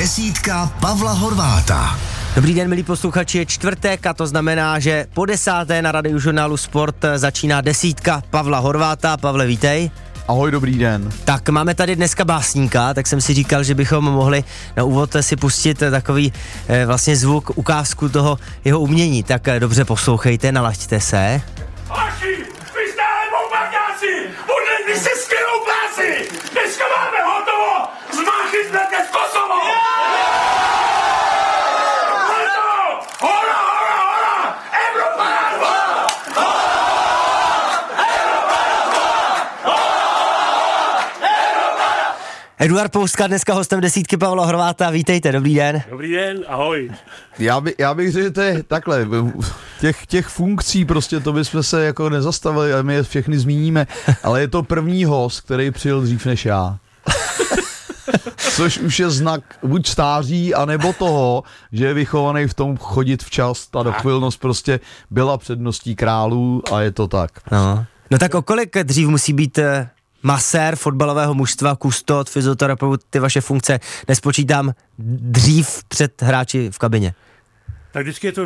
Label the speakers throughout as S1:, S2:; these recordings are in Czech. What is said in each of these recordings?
S1: Desítka Pavla Horváta.
S2: Dobrý den, milí posluchači, je čtvrtek a to znamená, že po 10. na Radiožurnálu Sport začíná desítka Pavla Horváta. Pavle, vítej.
S3: Ahoj, dobrý den.
S2: Tak máme tady dneska básníka, tak jsem si říkal, že bychom mohli na úvod si pustit takový vlastně zvuk, ukázku toho jeho umění. Tak dobře poslouchejte, nalaďte se.
S4: Hoši, vy stále bombardáci, modlili se skvělou práci, dneska máme hotovo, zmáchy jsme dnes Kosovo. Hotovo, hora, hora, hora, Evropa nás volá.
S2: Eduard Pouska dneska hostem desítky Pavla Horváta, vítejte, dobrý den.
S4: Dobrý den, ahoj.
S3: Já bych řekl, že to je takhle, těch funkcí prostě to bychom se jako nezastavili a my je všechny zmíníme, ale je to první host, který přijel dřív než já. Což už je znak buď stáří, anebo toho, že je vychovaný v tom chodit včas, ta dochvilnost prostě byla předností králů a je to tak.
S2: No tak o kolik dřív musí být masér fotbalového mužstva, kustot, fyzioterapeut, ty vaše funkce, nespočítám dřív před hráči v kabině?
S4: Tak vždycky je to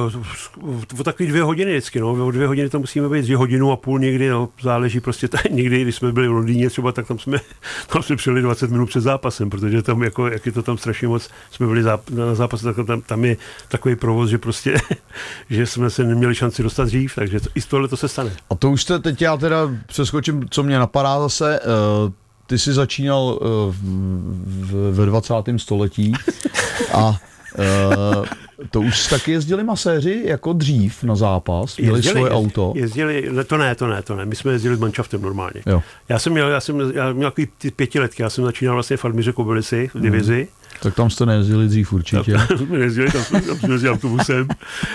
S4: o takový 2 hodiny vždycky, no. O 2 hodiny to musíme být, 2 hodinu a půl někdy, no. Záleží prostě někdy, když jsme byli v Londýně třeba, tak tam jsme přijeli 20 minut před zápasem, protože tam jako, jak je to tam strašně moc, jsme byli na zápase, tak tam je takový provoz, že prostě, že jsme se neměli šanci dostat dřív, takže i tohle to se stane. A
S3: to už teď já teda přeskočím, co mě napadá zase, ty jsi začínal ve 20. století a to už taky jezdili maséři jako dřív na zápas? Měli svoje auto?
S4: Jezdili, to ne. My jsme jezdili s manšaftem normálně.
S3: Jo.
S4: Já měl takový ty 5letky, já jsem začínal vlastně v Admíře Kobylisy v divizi.
S3: Tak tam jste nejezdili dřív určitě.
S4: Tam jsme jezdili autobusem.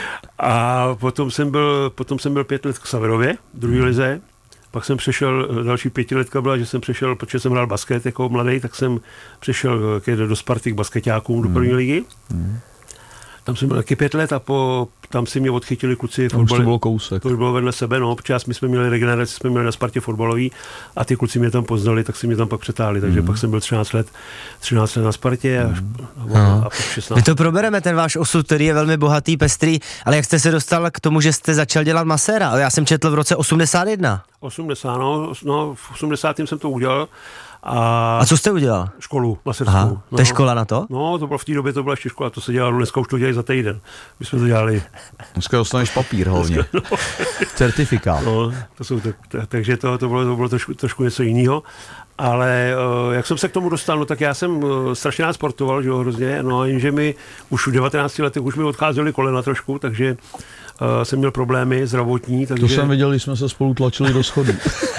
S4: A potom jsem byl 5 let v Xaverově, druhé lize. Pak jsem přešel, další 5letka byla, že jsem přešel, protože jsem hrál basket jako mladý, tak jsem přešel do Sparty k basketákům do první ligy. Tam jsem byl taky 5 let a tam si mě odchytili kluci fotbal.
S3: To bylo kousek.
S4: To už bylo vedle sebe, no, protože my jsme měli regeneraci, jsme měli na Spartě fotbalový a ty kluci mě tam poznali, tak si mě tam pak přetáhli, takže pak jsem byl 13 let na Spartě a pak 16.
S2: My to probereme, ten váš osud, který je velmi bohatý, pestrý, ale jak jste se dostal k tomu, že jste začal dělat maséra? Ale já jsem četl v roce 81.
S4: 80, no, v 80. jsem to udělal.
S2: A co jste udělal?
S4: Školu maserskou.
S2: To je škola na to?
S4: No, to bylo v té době, to byla ještě škola, to se dělalo, dneska už to dělají za týden. My jsme to dělali.
S3: Dneska dostaneš papír hlavně. Certifikát.
S4: No, takže to bylo trošku něco jiného. Ale jak jsem se k tomu dostal, no tak já jsem strašně rád sportoval, že jo, hrozně, no jenže mi už v 19 letech už mi odcházely kolena trošku, takže jsem měl problémy zdravotní. Takže...
S3: To jsem viděl, když jsme se spolu tlačili do schodů.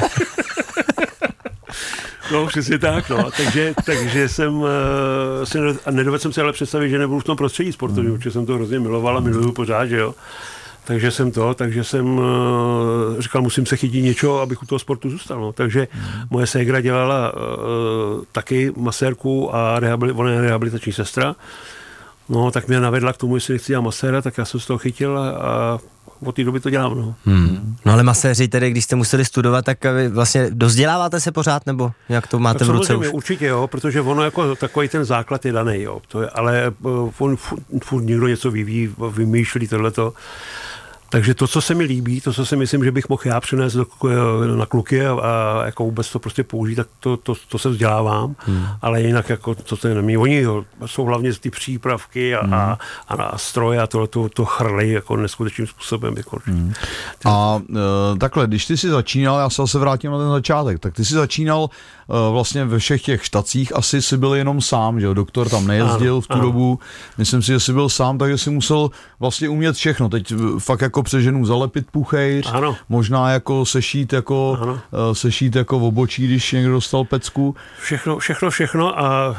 S4: No, přesně tak, no. Takže jsem nedovedl jsem si ale představit, že nebudu v tom prostředí sportovním, protože jsem to hrozně miloval a miluju pořád, že jo. Takže jsem říkal, musím se chytit něčeho, abych u toho sportu zůstal, no. Takže moje ségra dělala taky masérku a ona je rehabilitační sestra. No, tak mě navedla k tomu, jestli nechci dělat maséra, tak já jsem z toho chytil a od té doby to dělám, no.
S2: No ale maséři tedy, když jste museli studovat, tak vy vlastně dozděláváte se pořád, nebo jak to máte v ruce už?
S4: Určitě jo, protože ono jako takový ten základ je daný, jo. To je, ale furt někdo něco vymýšlí tohleto. Takže to, co se mi líbí, to, co si myslím, že bych mohl já přinést na kluky a jako vůbec to prostě použít, tak to se vzdělávám, ale jinak jako to nemí. Oni jsou hlavně ty přípravky a stroje a to chrlej jako neskutečným způsobem. Jako.
S3: A takhle, když ty jsi začínal, já se zase vrátím na ten začátek, tak ty jsi začínal vlastně ve všech těch štacích, asi jsi byl jenom sám, že jo, doktor tam nejezdil v tu dobu, myslím si, že jsi byl sám, takže jsi musel vlastně umět všechno, teď fakt jako přeženu zalepit puchejř, možná jako sešít jako v obočí, když někdo dostal pecku.
S4: Všechno a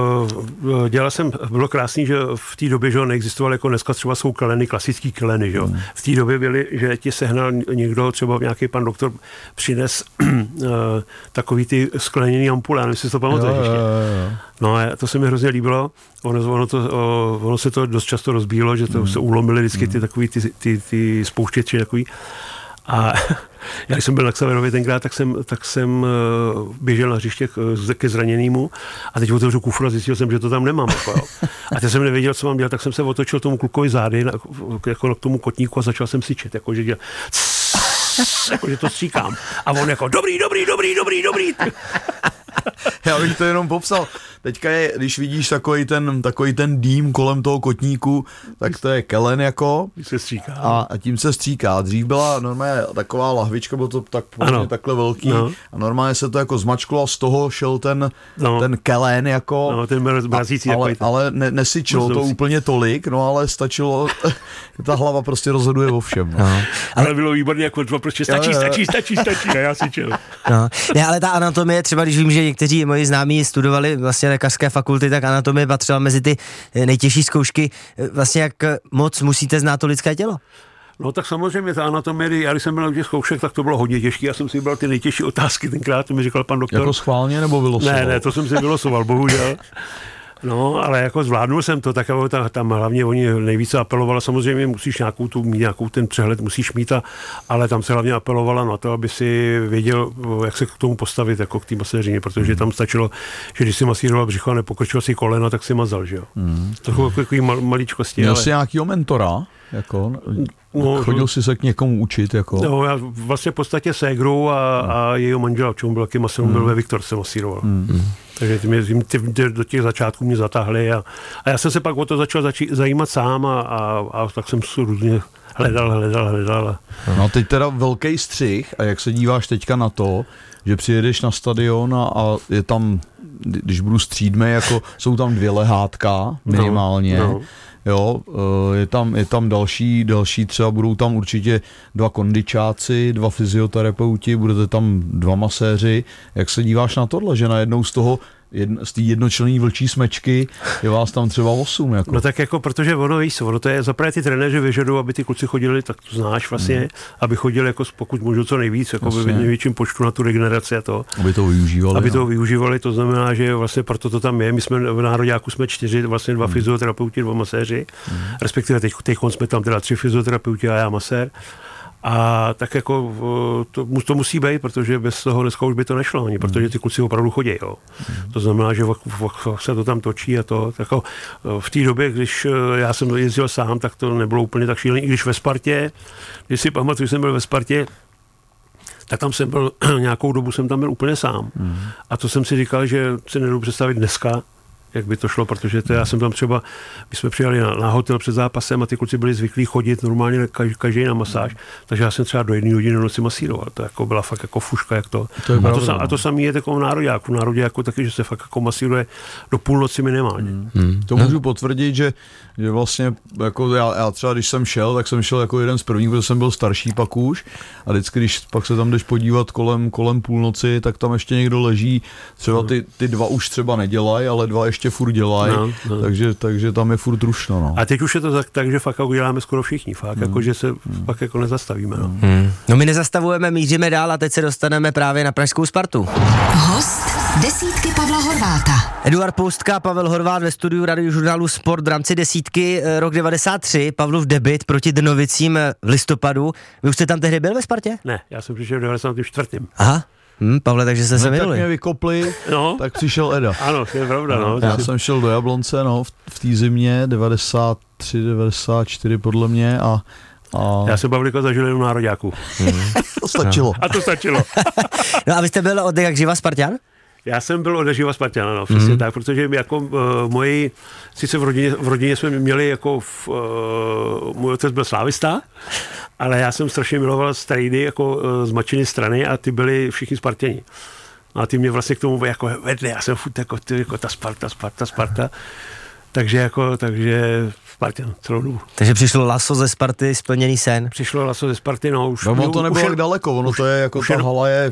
S4: bylo krásný, že v té době, že neexistoval jako dneska třeba jsou keleny, klasický keleny, že v té době byly, že ti sehnal někdo, třeba nějaký pan doktor přines takový ty skleněný ampule, nevím, si to pamatuješ ještě. No a to se mi hrozně líbilo, ono se to dost často rozbílo, že to se ulomily vždycky ty takový ty spouštěči takový. A já když jsem byl na Xaverově tenkrát, tak jsem běžel na hřiště ke zraněnému a teď otevřu kufru a zjistil jsem, že to tam nemám. Jako, jo. A teď jsem nevěděl, co mám dělat, tak jsem se otočil tomu klukovi zády, jako k tomu kotníku a začal jsem syčet, jako že dělal jako, že to stříkám. A on jako dobrý.
S3: Já bych to jenom popsal. Teďka je, když vidíš takový ten dým kolem toho kotníku, tak to je kelen jako.
S4: Se stříká.
S3: A tím se stříká. Dřív byla normálně taková lahvička, bylo to takhle velký. No. A normálně se to jako zmačklo a z toho šel ten kelen jako.
S4: No, ten mrazící.
S3: Ale nesyčilo to úplně tolik, no ale stačilo, ta hlava prostě rozhoduje o všem. No.
S4: Ale bylo výborně jako prostě stačí, a já syčel.
S2: No. Ne, ale ta anatomie, třeba když vím, že někteří moji známí studovali vlastně lékařské fakulty, tak anatomie patřila mezi ty nejtěžší zkoušky. Vlastně jak moc musíte znát to lidské tělo?
S4: No tak samozřejmě ta anatomie, já když jsem byl na těch zkoušek, tak to bylo hodně těžké. Já jsem si vybral ty nejtěžší otázky tenkrát, to mi říkal pan doktor.
S3: Jako schválně nebo vylosoval?
S4: Ne, to jsem si vylosoval, bohužel. No, ale jako zvládnul jsem to, tak tam hlavně oni nejvíce apelovali, samozřejmě musíš nějakou ten přehled musíš mít, ale tam se hlavně apelovala na to, aby si věděl, jak se k tomu postavit, jako k té maséřině, protože tam stačilo, že když si masíroval břicho a nepokrčil si kolena, tak si mazal, že jo. To jsou takový maličkosti.
S3: Měl jsi nějakýho mentora? Jako, chodil jsi se k někomu učit? Jako?
S4: No, já vlastně v podstatě ségru a jejího manžela, čemu byl taky masíroval, byl ve Viktor, se masíroval. Takže do těch začátků mě zatáhli a já jsem se pak o to začal zajímat sám a tak jsem se různě hledal.
S3: No teď teda velký střih a jak se díváš teďka na to, že přijedeš na stadion a je tam, když budu střídme, jako jsou tam 2 lehátka minimálně. No. Jo, je tam další třeba budou tam určitě 2 kondičáci, 2 fyzioterapeuti, budete tam 2 maséři. Jak se díváš na tohle, že najednou z té jednočlenné vlčí smečky je vás tam třeba 8. Jako.
S4: No tak jako, protože ono to je zaprvé ty trenéři vyžadují, aby ty kluci chodili, tak to znáš vlastně, aby chodili jako pokud můžu co nejvíc, jako ve největším počtu na tu regeneraci a to.
S3: Aby to využívali.
S4: To znamená, že vlastně proto to tam je. My jsme v nároďáku jsme 4, vlastně 2 fyzioterapeuti, 2 maséři, respektive teď jsme tam teda 3 fyzioterapeuti a já masér. A tak jako to musí být, protože bez toho dneska už by to nešlo ani, protože ty kluci opravdu chodí. Jo. To znamená, že se to tam točí a to. Jako v té době, když já jsem jezdil sám, tak to nebylo úplně tak šílené. I když ve Spartě, když si pamatuju, že jsem byl ve Spartě, tak tam jsem byl, nějakou dobu jsem tam byl úplně sám. A to jsem si říkal, že si nedobu představit dneska, jak by to šlo, protože já jsem tam třeba, my jsme přijeli na hotel před zápasem a ty kluci byli zvyklí chodit normálně každý na masáž, takže já jsem třeba do 1 hodiny noci masíroval. To jako byla fakt jako fuška, jak to. A to samé je takovou nároďáku. Nároďáku taky, že se fakt jako masíruje do půlnoci minimálně.
S3: To můžu potvrdit, že vlastně jako já třeba, když jsem šel, tak jsem šel jako jeden z prvních, protože jsem byl starší pak už a vždycky, když pak se tam jdeš podívat kolem půlnoci, tak tam ještě někdo leží, třeba ty 2 už třeba nedělají, ale 2 ještě furt dělají, takže tam je furt rušno. No.
S4: A teď už je to tak, že fakt uděláme skoro všichni, fakt, jako, že se fakt jako nezastavíme. No.
S2: No my nezastavujeme, míříme dál a teď se dostaneme právě na pražskou Spartu.
S1: Host desítky Pavla Horváta.
S2: Eduard Poustka, Pavel Horvát ve studiu radiožurnálu Sport v rámci desítky, rok 93, Pavlov debut proti Drnovicím v listopadu. Vy už jste tam tehdy byl ve Spartě?
S4: Ne, já jsem přišel v 94.
S2: Aha. Pavle, takže jste se minuli.
S3: Tak mě vykopli, tak přišel Eda.
S4: Ano, to je pravda. No.
S3: Já jsem šel do Jablonce v té zimě, 93, 94 podle mě a
S4: já jsem Pavlíka zažil jenom nároďáku.
S3: To stačilo.
S4: A to stačilo.
S2: No a vy jste byl od jak živa Spartan?
S4: Já jsem byl odeživa Spartan, no, přesně tak, protože jako moji, sice v rodině jsme měli jako, můj otec byl slávista, ale já jsem strašně miloval strejdy jako z matčiny strany a ty byli všichni Spartěni. A ty mě vlastně k tomu jako vedli, já jsem furt jako ta Sparta. Takže Spartan celou dobu.
S2: Takže přišlo laso ze Sparty, splněný sen.
S4: Přišlo laso ze Sparty, no už.
S3: No to nebylo tak daleko, ono to je jako ta hala je.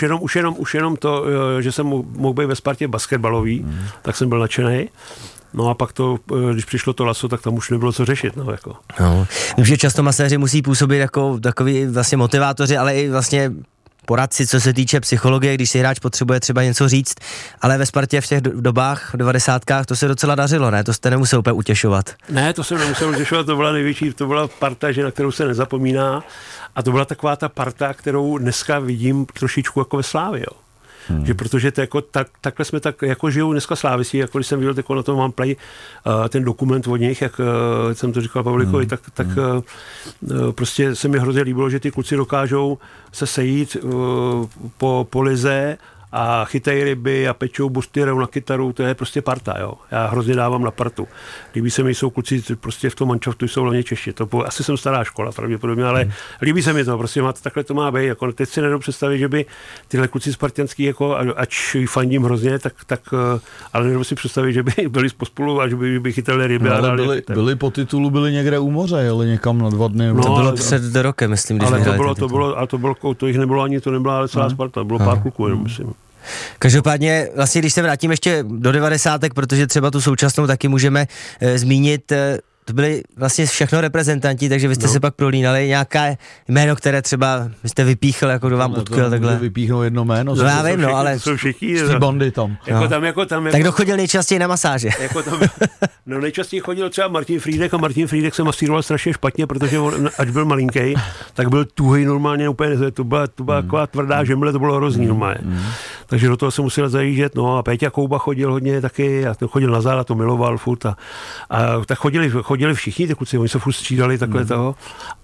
S4: Už jenom to, že jsem mohl být ve Spartě basketbalový, tak jsem byl nadšenej. No a pak to, když přišlo to laso, tak tam už nebylo co řešit. No, jako.
S2: Vím, že často maséři musí působit jako takový vlastně motivátoři, ale i vlastně poradci, co se týče psychologie, když si hráč potřebuje třeba něco říct, ale ve Spartě v těch dobách, v 90kách, to se docela dařilo, ne? To jste nemusel úplně utěšovat.
S4: Ne, to jsem nemusel utěšovat, to byla největší, to byla parta, že na kterou se nezapomíná, a to byla taková ta parta, kterou dneska vidím trošičku jako ve Slávii, jo. Že protože to jako, takhle jsme tak jako žijou dneska slávisí, jako když jsem viděl, jako na tom mám play ten dokument od nich, jak jsem to říkal Pavlíkovi, tak prostě se mi hrozně líbilo, že ty kluci dokážou se sejít po lize a chytají ryby a pečou bustyrou na kytaru, to je prostě parta, jo. Já hrozně dávám na partu. Líbí se mi, jsou kluci prostě v tom manšaftu, jsou hlavně Češi. To asi jsem stará škola pravděpodobně, ale líbí se mi to, prostě takhle to má být. Jako, teď si nedobu představit, že by tyhle kluci spartanský, jako, ač fandím hrozně, tak ale nedobu si představit, že by byli pospolu a že by chytali ryby.
S3: No, ale byli po titulu, byli někde u moře, jeli někam na 2 dny.
S2: No, to bylo před rokem, myslím, když
S4: ale to jich nebylo ani, to nebyla ale celá Sparta, bylo pár kluků, jenom myslím.
S2: Každopádně, vlastně, když se vrátím ještě do 90, protože třeba tu současnou taky můžeme zmínit, to byli vlastně všechno reprezentanti, takže vy jste se pak prolínali. Nějaké jméno, které třeba jste vypíchl, jako kdo vám utkvěl takhle?
S3: Vypíchnout jedno jméno.
S2: No, já vím, no, ale
S4: jsou všichni.
S3: Ty bandy tam.
S2: Tak kdo chodil nejčastěji na masáže?
S4: No nejčastěji chodil třeba Martin Frýdek a Martin Frýdek se masíroval strašně špatně, protože on, ať byl malinký, tak byl tuhej normálně úplně, to byla taková tvrdá žemle, to bylo hrozný normálně. Takže do toho se musel zajíždět, no a Péťa Kouba chodil hodně taky, a chodil na záda, to miloval furt a tak chodili všichni ty kluci, oni se furt střídali takhle toho,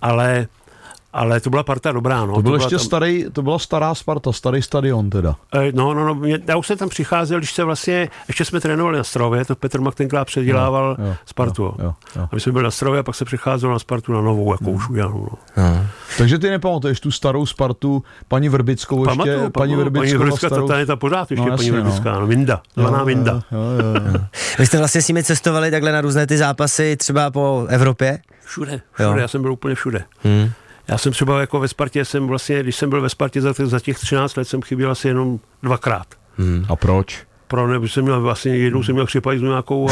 S4: ale to byla parta dobrá, no.
S3: To byl ještě to byla stará Sparta, starý stadion teda.
S4: No, já už jsem tam přicházel, když se vlastně, ještě jsme trénovali na Strově, to Petr Mach tenkrát předělával Spartu.
S3: Jo.
S4: A my jsme byli na Strově a pak se přicházel na Spartu na novou, jako už udělanou. No.
S3: Takže ty nepamatuješ tu starou Spartu, paní Vrbickou ještě?
S4: Paní Vrbická, ta je ta pořád ještě, paní Vrbická, Minda, zvaná Minda.
S2: Vy jste vlastně s nimi cestovali takhle na různé ty zápasy, třeba po Evropě?
S4: Všude, já jsem byl úplně všude. Já jsem třeba jako ve Spartě, když jsem byl ve Spartě za těch 13 let, jsem chyběl asi jenom 2krát.
S3: A proč?
S4: Nebo jsem měl vlastně, jednou jsem měl křipajzlu nějakou a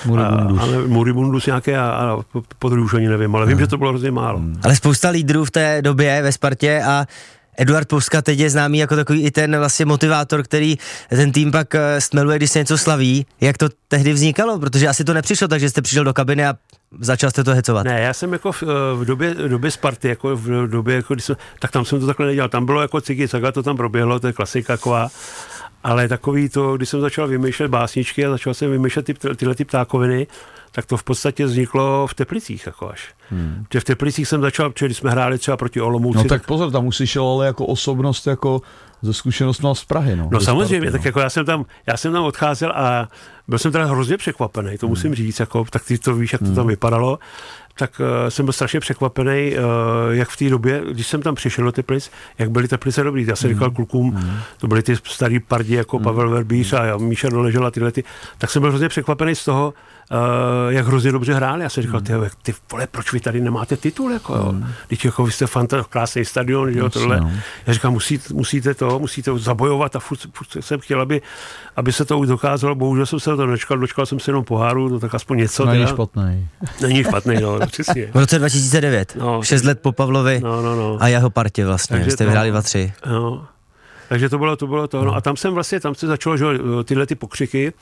S4: Muribundus nějaké a po druhé už ani nevím, ale vím, že to bylo hrozně málo.
S2: Ale spousta lídrů v té době ve Spartě a Eduard Pouska teď je známý jako takový i ten vlastně motivátor, který ten tým pak stmeluje, když se něco slaví. Jak to tehdy vznikalo? Protože asi to nepřišlo, takže jste přišel do kabiny a začal jste to hecovat.
S4: Ne, já jsem jako v době Sparty, jako v době, jako tak tam jsem to takhle nedělal. Tam bylo jako Cigi Saga, to tam proběhlo, to je klasika taková. Ale takový to, když jsem začal vymýšlet básničky a začal jsem vymýšlet tyhle ptákoviny, tak to v podstatě vzniklo v Teplicích jako až. V Teplicích jsem začal, když jsme hráli třeba proti Olomouci.
S3: No tak pozor, tam musíš ale jako osobnost, jako ze zkušeností z Prahy. No
S4: samozřejmě,
S3: Sparty,
S4: tak jako já jsem tam odcházel a byl jsem teda hrozně překvapený, to musím říct, jako, tak ty to víš, jak to tam vypadalo. Tak jsem byl strašně překvapený, jak v té době, když jsem tam přišel do Teplic, jak byly Teplice dobrý. Já jsem říkal klukům, to byly ty starý pardi jako Pavel Verbíř a Míša Doležel a tyhle. Tak jsem byl hrozně překvapený z toho, jak hrozně dobře hráli. Já jsem říkal, ty vole, proč vy tady nemáte titul? Jako, jo? Když jako vy jste krásný stadion, že jo, tohle. Já říkám, musíte zabojovat a furt jsem chtěl, aby se to už dokázalo. Bohužel jsem se to dočkal jsem se jenom poháru, no tak aspoň něco.
S3: Není špatný.
S4: Není špatný, no, přesně.
S2: V roce 2009, 6 let po Pavlovi a jeho partě vlastně, takže jste vyhráli 2-3.
S4: No. Takže to bylo to. No. A tam se začalo, že tyhle ty pokřiky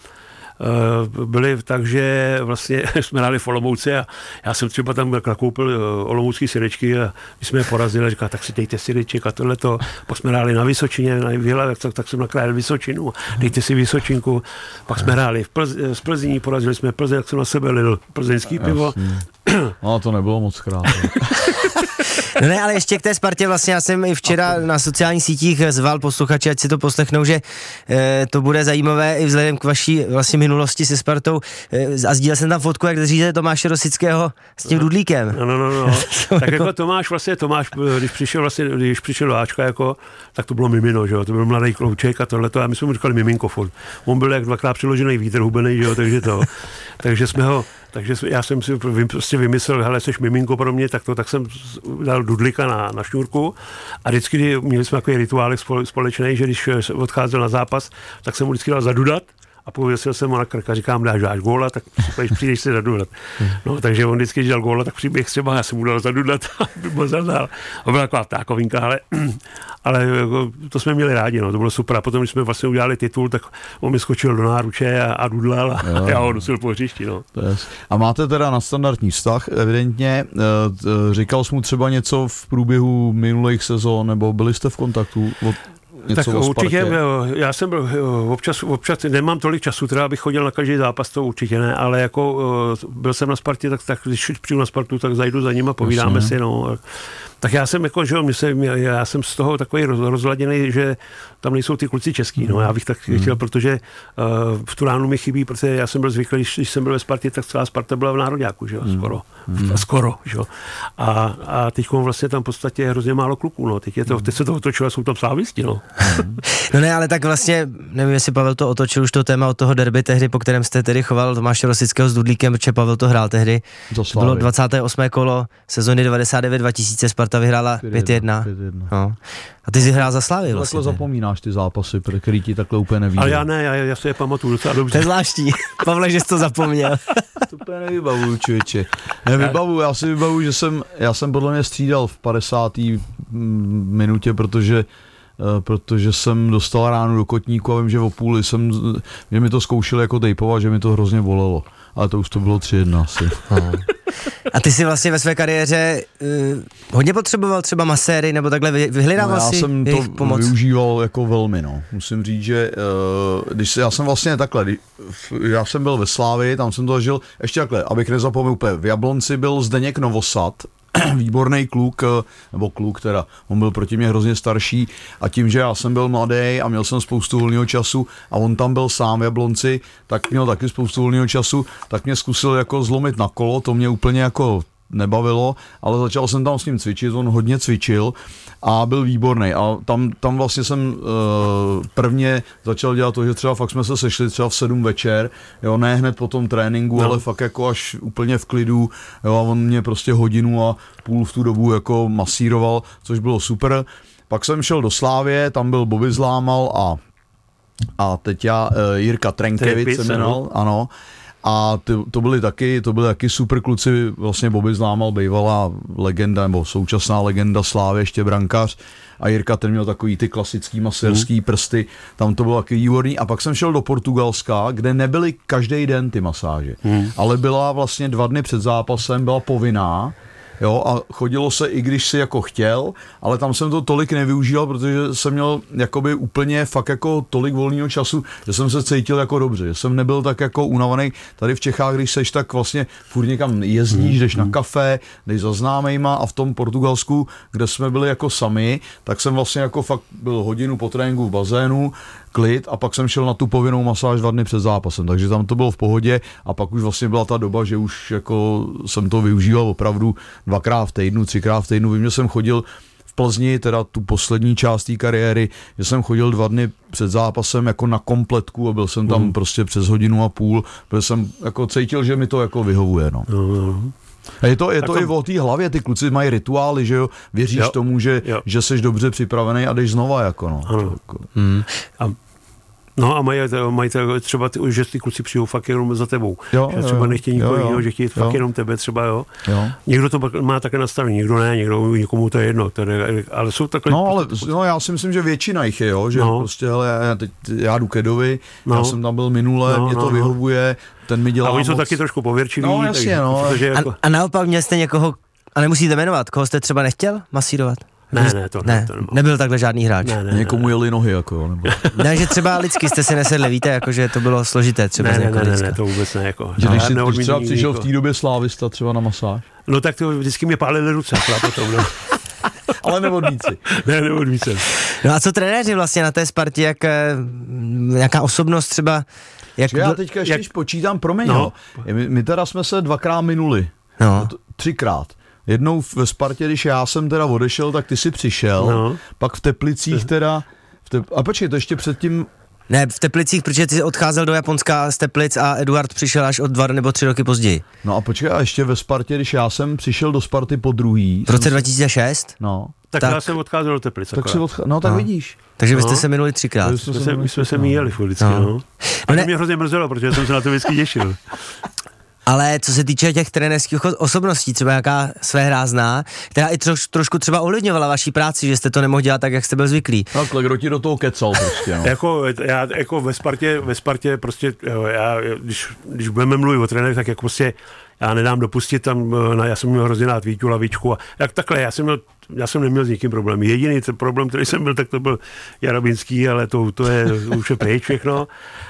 S4: byly tak, že vlastně jsme hráli v Olomouci a já jsem třeba tam nakoupil olomoucký syrečky a když jsme je porazili a říkal, tak si dejte syreček a tohleto. Pak jsme hráli na Vysočině, tak jsem nakrájel Vysočinu, dejte si Vysočinku. Pak jsme hráli z Plzní, porazili jsme Plzeň, jak jsem na sebe lil plzeňský pivo.
S3: No to nebylo moc krát.
S2: No ne, ale ještě k té Spartě vlastně, já jsem i včera na sociálních sítích zval posluchači, ať si to poslechnou, že to bude zajímavé i vzhledem k vaší vlastně minulosti se Spartou a sdílel jsem tam fotku, jak říze Tomáše Rosického s tím Dudlíkem.
S4: No. Tak jako Tomáš, když přišel do Ačka, jako, tak to bylo mimino, že jo, to byl mladý klouček a tohleto, a my jsme mu říkali miminko furt. On byl jak 2krát přiložený vítr hubený, že jo, takže já jsem si prostě vymyslel, hele, seš miminko pro mě, tak jsem dal Dudlíka na šňůrku a vždycky měli jsme takový rituálek společný, že když odcházel na zápas, tak jsem mu vždycky dal zadudat a pověsil jsem ho na krk a říkám, dáš góla, tak přijdeš se zadudlat. No, takže on vždycky, když dal góla, tak přiběh třeba, já jsem mu dal zadudlat a vymazal dál. A byla taková tákovinka, ale to jsme měli rádi, no, to bylo super. A potom, když jsme vlastně udělali titul, tak on mi skočil do náruče a dudlal a já ho nosil po hřišti. No.
S3: A máte teda nadstandardní vztah, evidentně. Říkal jsi mu třeba něco v průběhu minulých sezón, nebo byli jste v kontaktu?
S4: Tak určitě, já jsem byl občas, nemám tolik času, teda abych chodil na každý zápas, to určitě ne, ale jako byl jsem na Spartě, tak když přijdu na Spartu, tak zajdu za ním a povídáme si, no. Tak já jsem jako, že já jsem z toho takový rozladěný, že tam nejsou ty kluci český, no, já bych tak chtěl, protože v tu ránu mi chybí, protože já jsem byl zvyklý, když jsem byl ve Spartě, tak celá Sparta byla v nároďáku, že jo, skoro, že jo. A teď vlastně tam v podstatě je hrozně málo kluků, no, teď se to otočilo, jsou tam slávisti, no.
S2: No ne, ale tak vlastně, nevím, jestli Pavel to otočil už to téma od toho derby tehdy, po kterém jste tedy choval Tomáše Rosického s Dudlíkem, protože Pavel to hrál tehdy. To bylo 28. kolo sezony 99-2000, Sparta vyhrála 5-1. No. A ty jsi hrál za Slávy vlastně.
S3: Takhle zapomínáš ty zápasy, který ti takhle úplně neví.
S4: Ale já ne, já si je pamatuju docela dobře.
S2: To je zvláštní. Pavle, že jsi to zapomněl.
S3: To úplně nevybavuju, člověče. Já si vybavuju, že já jsem podle mě střídal v 50. minutě, protože jsem dostal ránu do kotníku a vím, že o půli že mi to zkoušeli jako tejpovat, že mi to hrozně bolelo. Ale to už to bylo 3-1 asi.
S2: A ty jsi vlastně ve své kariéře hodně potřeboval třeba maséry, nebo takhle vyhledával si jejich pomoc?
S3: Já jsem to využíval jako velmi, no. Musím říct, že já jsem vlastně takhle, já jsem byl ve Slávii, tam jsem to zažil, ještě takhle, abych nezapomněl úplně, v Jablonci byl Zdeněk Novosad, výborný kluk, nebo kluk teda, on byl proti mě hrozně starší a tím, že já jsem byl mladý a měl jsem spoustu volného času a on tam byl sám v Jablonci, tak měl taky spoustu volného času, tak mě zkusil jako zlomit na kolo, to mě úplně jako nebavilo, ale začal jsem tam s ním cvičit, on hodně cvičil a byl výborný. A tam vlastně jsem prvně začal dělat to, že třeba fakt jsme se sešli třeba v 7 večer, jo, ne hned po tom tréninku, ale fakt jako až úplně v klidu, jo, a on mě prostě hodinu a půl v tu dobu jako masíroval, což bylo super. Pak jsem šel do Slávie, tam byl Bobby Zlámal a teď Jirka Trenkevic se jmenoval, ano. A to byli taky super kluci, vlastně Bobby Zlámal, bývalá legenda, nebo současná legenda Slávy, ještě brankář, a Jirka, ten měl takový ty klasický masérský prsty, tam to bylo taky výborný. A pak jsem šel do Portugalska, kde nebyly každý den ty masáže, ale byla vlastně 2 dny před zápasem, byla povinná. Jo, a chodilo se, i když si jako chtěl, ale tam jsem to tolik nevyužíval, protože jsem měl jakoby úplně fakt jako tolik volného času, že jsem se cítil jako dobře, že jsem nebyl tak jako unavený. Tady v Čechách, když seš, tak vlastně furt někam jezdíš, jdeš na kafe, jdeš za známejma, a v tom Portugalsku, kde jsme byli jako sami, tak jsem vlastně jako fakt byl hodinu po tréninku v bazénu, klid, a pak jsem šel na tu povinnou masáž 2 dny před zápasem, takže tam to bylo v pohodě a pak už vlastně byla ta doba, že už jako jsem to využíval opravdu 2krát v týdnu, 3krát v týdnu. Vím, že jsem chodil v Plzni, teda tu poslední část té kariéry, že jsem chodil 2 dny před zápasem jako na kompletku a byl jsem tam prostě přes 1,5 hodiny, protože jsem jako cítil, že mi to jako vyhovuje, no. A je to i o té hlavě, ty kluci mají rituály, že jo, věříš tomu, že jsi dobře připravený a jdeš znova, jako no.
S4: No a mají třeba že ty kluci přijou fakt jenom za tebou. Že třeba nechtějí nikoho jiného, že chtějí fakt jenom tebe třeba, jo. Někdo to má také nastavený, někdo ne, někomu to je jedno, ale jsou takové...
S3: No, já si myslím, že většina jich je, jo, že prostě, hele, já jdu ke Dovi, já jsem tam byl minule, mě to vyhovuje, ten mi dělá
S4: a oni jsou taky trošku pověrčiví.
S3: No, jasně, takže,
S2: jako... a naopak měl jste někoho, a nemusíte jmenovat, koho jste třeba nechtěl masírovat?
S4: Ne,
S2: nebyl takhle žádný hráč.
S3: Někomu jeli nohy, jako, nebo...
S2: Ne, že třeba lidsky jste si nesedli, víte, jako, že to bylo složité třeba.
S4: Ne, to vůbec ne, jako.
S3: Že když třeba přišel v té době slávista třeba na masáž?
S4: No tak to vždycky mě pálili ruce, potom, no.
S3: Ale neodvíci.
S4: Neodvíci.
S2: No a co trenéři vlastně na té Spartě, jaká osobnost třeba?
S3: Já teďka ještě počítám, promiň, my teda jsme se 2krát minuli, 3krát. Jednou ve Spartě, když já jsem teda odešel, tak ty jsi přišel, pak v Teplicích teda, a počkej, to ještě předtím...
S2: Ne, v Teplicích, protože ty odcházel do Japonska z Teplic a Eduard přišel až o 2 nebo 3 roky později.
S3: No a počkej, a ještě ve Spartě, když já jsem přišel do Sparty po druhý...
S2: V roce 2006?
S3: No.
S4: Tak já jsem odcházel do Teplic.
S3: Tak vidíš.
S2: Takže vy jste se minuli 3krát.
S4: My jsme se míjeli vždycky, no. A to mě hrozně mrzelo, protože jsem se na to vždycky těšil.
S2: Ale co se týče těch trenérských osobností, třeba jaká Svéhrázná, která i trošku třeba ovlivňovala vaší práci, že jste to nemohl dělat tak, jak jste byl zvyklý.
S3: Takhle, kdo ti do toho kecal prostě, no.
S4: Já ve Spartě prostě, když budeme mluvit o trenérech, tak jako prostě já nedám dopustit tam, já jsem měl hrozně rád Víťu Lavičku a jak takhle, já jsem neměl s nikým problém. Jediný ten problém, který jsem byl, tak to byl Jarabinský, ale to je už je pryč všechno.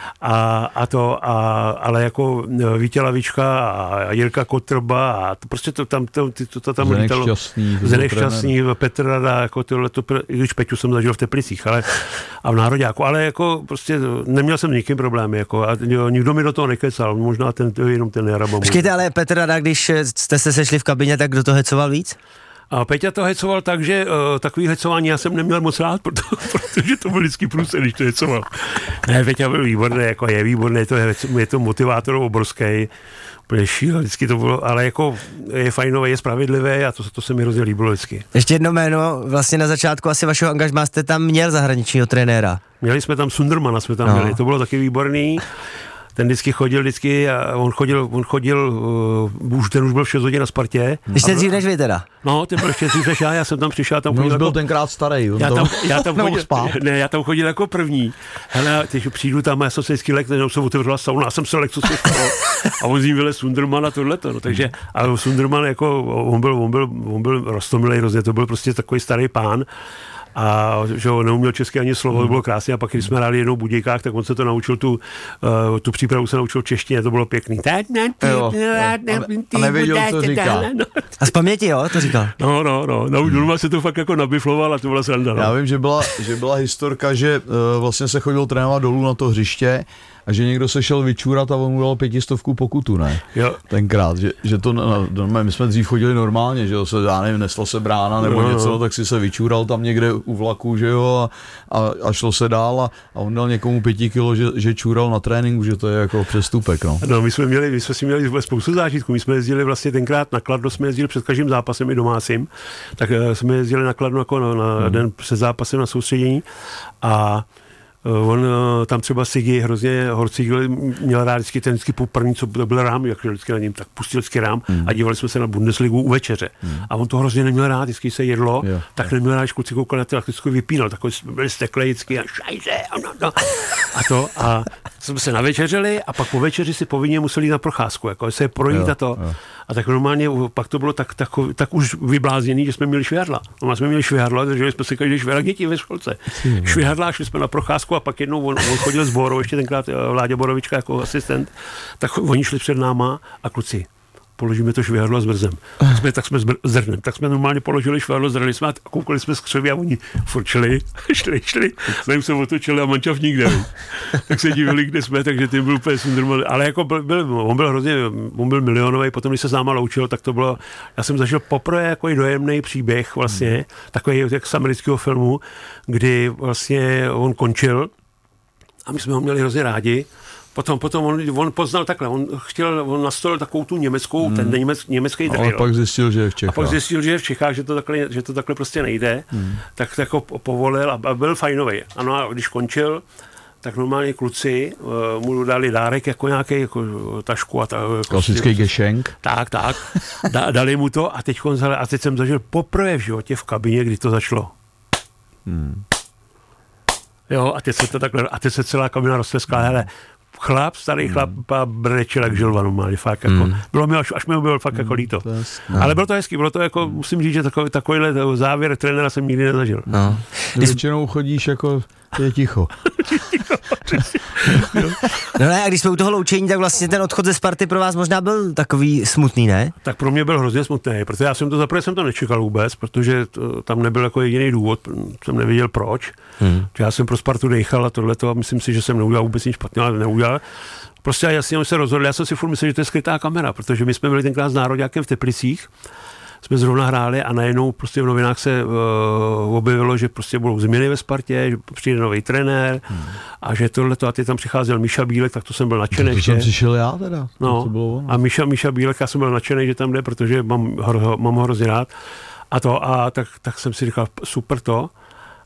S4: Ale jako Vítě Lavička a Jirka Kotrba a to prostě to tam lítalo. Zdeněk Šťastný, Petr Rada, jako tohleto, když Peťu jsem zažil v Teplicích, ale a v Nároďáku, ale jako prostě neměl jsem s nikým problémy, jako a nikdo mi do toho nekecal, možná jenom ten Jaraba.
S2: Počkejte, ale Petr Rada, když jste se sešli v kabině, tak kdo to hecoval víc?
S4: A Peťa to hecoval tak, že takový hecování já jsem neměl moc rád, protože to byl vždycky průser, když to hecoval. Ne, Peťa byl výborný, jako je výborný, je to motivátor obrovský, úplně šíl, vždycky to bylo, ale jako je fajnový, je spravedlivý a to se mi hrozně líbilo vždycky.
S2: Ještě jedno jméno, vlastně na začátku asi vašeho angažmá jste tam měl zahraničního trenéra.
S4: Měli jsme tam Sundermana, měli, to bylo taky výborný. Ten vždycky chodil a on chodil, ten už byl v 6 hodin na Spartě.
S2: Ještě dřív než vy teda?
S4: No, ten byl ještě dřív než já jsem tam přišel. Tam
S3: už byl tenkrát starý.
S4: Já tam chodil jako první. Hele, teď přijdu tam, já jsem se vždycky lek, jenom se otevřela sauna, já jsem se lek, co se stalo. A on z ním vylez Sunderman a tohleto. No, takže, ale Sunderman jako, on byl roztomilej hrozně, to byl prostě takový starý pán. A že ho neuměl česky ani slovo, to bylo krásné. A pak, když jsme hráli jednou v Budějkách, tak on se to naučil, tu přípravu se naučil v češtině, to bylo pěkný.
S3: A nevěděl, co říká.
S2: A z paměti, jo, to říkal?
S4: No, doma se to fakt jako nabifloval a to byla sranda. No.
S3: Já vím, že byla historka, že vlastně se chodil trénovat dolů na to hřiště a že někdo se šel vyčůrat a on mu dal 500 pokutu, ne?
S4: Jo.
S3: Tenkrát, že to, my jsme dřív chodili normálně, že jo, já nevím, nesla se brána nebo něco, tak si se vyčůral tam někde u vlaku, že jo, a šlo se dál a on dal někomu 5 kilo, že čůral na tréninku, že to je jako přestupek, no.
S4: No, my jsme si měli spoustu zážitků, my jsme jezdili vlastně tenkrát na Kladno, jsme jezdili před každým zápasem i domácím, tak jsme jezdili na Kladno jako na den před zápasem na soustředění a on tam třeba Sigi hrozně horcí měl rád vždycky ten první, co byl rám, jak vždycky na něm, tak pustil vždycky rám a dívali jsme se na Bundesligu u večeře. A on to hrozně neměl rád, vždycky se jedlo, tak neměl rád, když kluci koukali na to, tak vždycky vypínal, takový byl steklej vždycky a šajze a jsme se navečeřili a pak po večeři si povinně museli jít na procházku, jako se projít a to. A tak normálně pak to bylo tak už vyblázněný, že jsme měli švihadla. No, jsme měli švihadla, takže jsme si každý švihadla děti ve školce. Švihadla, šli jsme na procházku a pak jednou on chodil s Borou, ještě tenkrát Vláďa Borovička jako asistent, tak oni šli před náma a kluci, položíme to švihadlo a zmrzem. Tak jsme normálně položili švihadlo, zrali jsme a koukali jsme z křoví a oni furčili, šli, jsme se otočili a mančav nikde. Tak se divili, kde jsme, takže tím byl úplně Sunderman. Ale jako on byl milionový, potom když se s náma loučil, tak to bylo, já jsem zažil poprvé jako dojemný příběh vlastně, takový jak z amerického filmu, kdy vlastně on končil a my jsme ho měli hrozně rádi. Potom on poznal takhle, on nastolil takovou tu německou, ten německý drill.
S3: Ale pak zjistil, že je v Čechách.
S4: A pak zjistil, že je v Čechách, že to takhle prostě nejde, tak jako povolil a byl fajnový. Ano, a když končil, tak normálně kluci mu dali dárek jako nějaký jako tašku.
S3: Klasický gešenk.
S4: Tak. Dali mu to a teď jsem zažil poprvé v životě v kabině, kdy to začalo. Jo, a teď se celá kabina rozteskla, hele, starý chlap brečel jak žilva normálně, fakt jako, bylo mi až mi bylo fakt jako líto. Ale bylo to hezký, bylo to jako, musím říct, že takovýhle závěr trenéra jsem nikdy nezažil.
S3: No. Většinou chodíš jako, je ticho.
S2: No ne, a když jsme u toho loučení, tak vlastně ten odchod ze Sparty pro vás možná byl takový smutný, ne?
S4: Tak pro mě byl hrozně smutný, protože jsem to nečekal vůbec, protože tam nebyl jako jediný důvod, jsem nevěděl proč. Já jsem pro Spartu dejchal a tohleto a myslím si, že jsem neudělal vůbec nic špatného, ale neudělal. Prostě jasně on se rozhodl, já jsem si furt myslel, že to je skrytá kamera, protože my jsme byli tenkrát s Nároďákem v Teplicích, jsme zrovna hráli a najednou prostě v novinách se objevilo, že prostě budou změny ve Spartě, že přijde nový trenér a že tohleto a ty tam přicházel Míša Bílek, tak to jsem byl nadšený.
S3: To jsem přišel já teda.
S4: No, to bylo a Míša Bílek, já jsem byl nadšený, že tam jde, protože mám ho hrozně rád. A tak jsem si říkal, super to.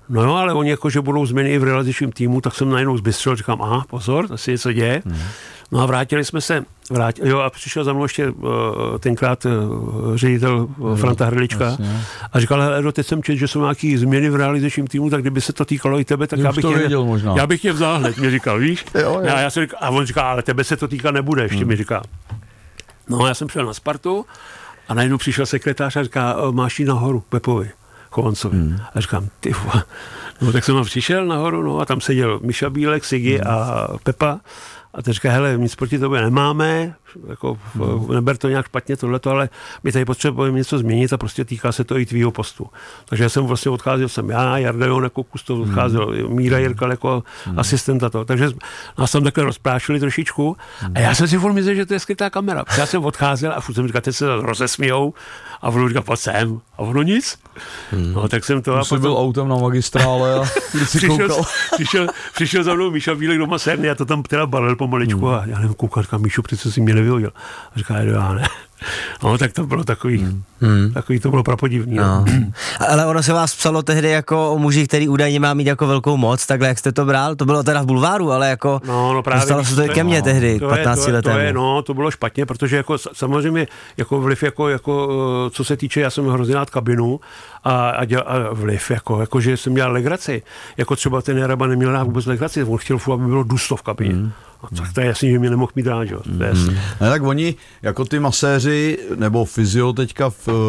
S4: No jo, ale oni jako, že budou změny i v realizačním týmu, tak jsem najednou zbystřil, říkám, aha, pozor, to si něco děje. No a vrátili jsme se, a přišel za mnou ještě tenkrát ředitel Franta Hrdlička a říkal, Edo, teď jsem četl, že jsou nějaký změny v realizačním týmu, tak kdyby se to týkalo i tebe, tak já bych tě vzal hned, mi říkal, víš? Jo. Já jsem říkal, a on říká, ale tebe se to týká nebude, ještě mi říká. No a já jsem šel na Spartu a najednou přišel sekretář a říká, máš jít nahoru Pepovi Chovancovi. A říkám, ty no tak jsem tam přišel nahoru, no a tam seděl Miša Bílek, Sigi a Pepa. A teď říká, hele, nic proti tobě nemáme, jako, neber to nějak špatně tohleto, ale my tady potřebujeme něco změnit a prostě týká se to i tvýho postu. Takže já jsem vlastně odcházel, Jarda Jon jako kustos odcházel, Míra Jirkal jako asistent a to. Takže nás tam takhle rozprášili trošičku a já jsem si furt myslel, že to je skrytá kamera. Já jsem odcházel a furt jsem říkal, teď se rozesmějou a on říkal, pojď sem. A ono nic. No, tak jsem to...
S3: Jsem byl autem na magistrále a když si koukal.
S4: Přišel za mnou Míša Bílek do masérny a to tam teda balil pomaličku a já nevím, koukal, říkám, Míšu, přece si mě nevyhodil. A říká, já ne. No, tak to bylo takový to bylo prapodivný.
S2: No. Ale ono se vás psalo tehdy jako o muži, který údajně má mít jako velkou moc, takhle jak jste to bral? To bylo teda v Bulváru, ale jako
S4: právě,
S2: dostalo se to i ke mně tehdy, 15 letem.
S4: To bylo špatně, protože jako samozřejmě jako vliv, jako co se týče, já jsem hrozně rád kabinu a vliv, jako že jsem dělal legraci. Jako třeba ten Jaraba neměl rád vůbec legraci, on chtěl, aby bylo dusto v kabině. Tak to je jasný, že mě nemohl mít rád, jo.
S3: Ne, tak oni, jako ty maséři, nebo fyzio teďka,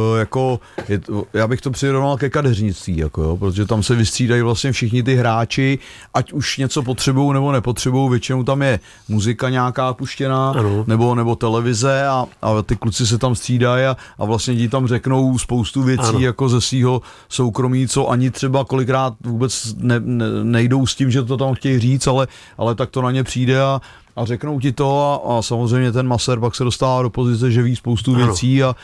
S3: já bych to přirovnal ke kadeřnictví, jako jo, protože tam se vystřídají vlastně všichni ty hráči, ať už něco potřebují nebo nepotřebují, většinou tam je muzika nějaká puštěná, nebo televize a ty kluci se tam střídají a vlastně ti tam řeknou spoustu věcí jako ze svého soukromí, co ani třeba kolikrát vůbec nejdou s tím, že to tam chtějí říct, ale tak to na ně přijde a řeknou ti to a samozřejmě ten masér pak se dostává do pozice, že ví spoustu věcí a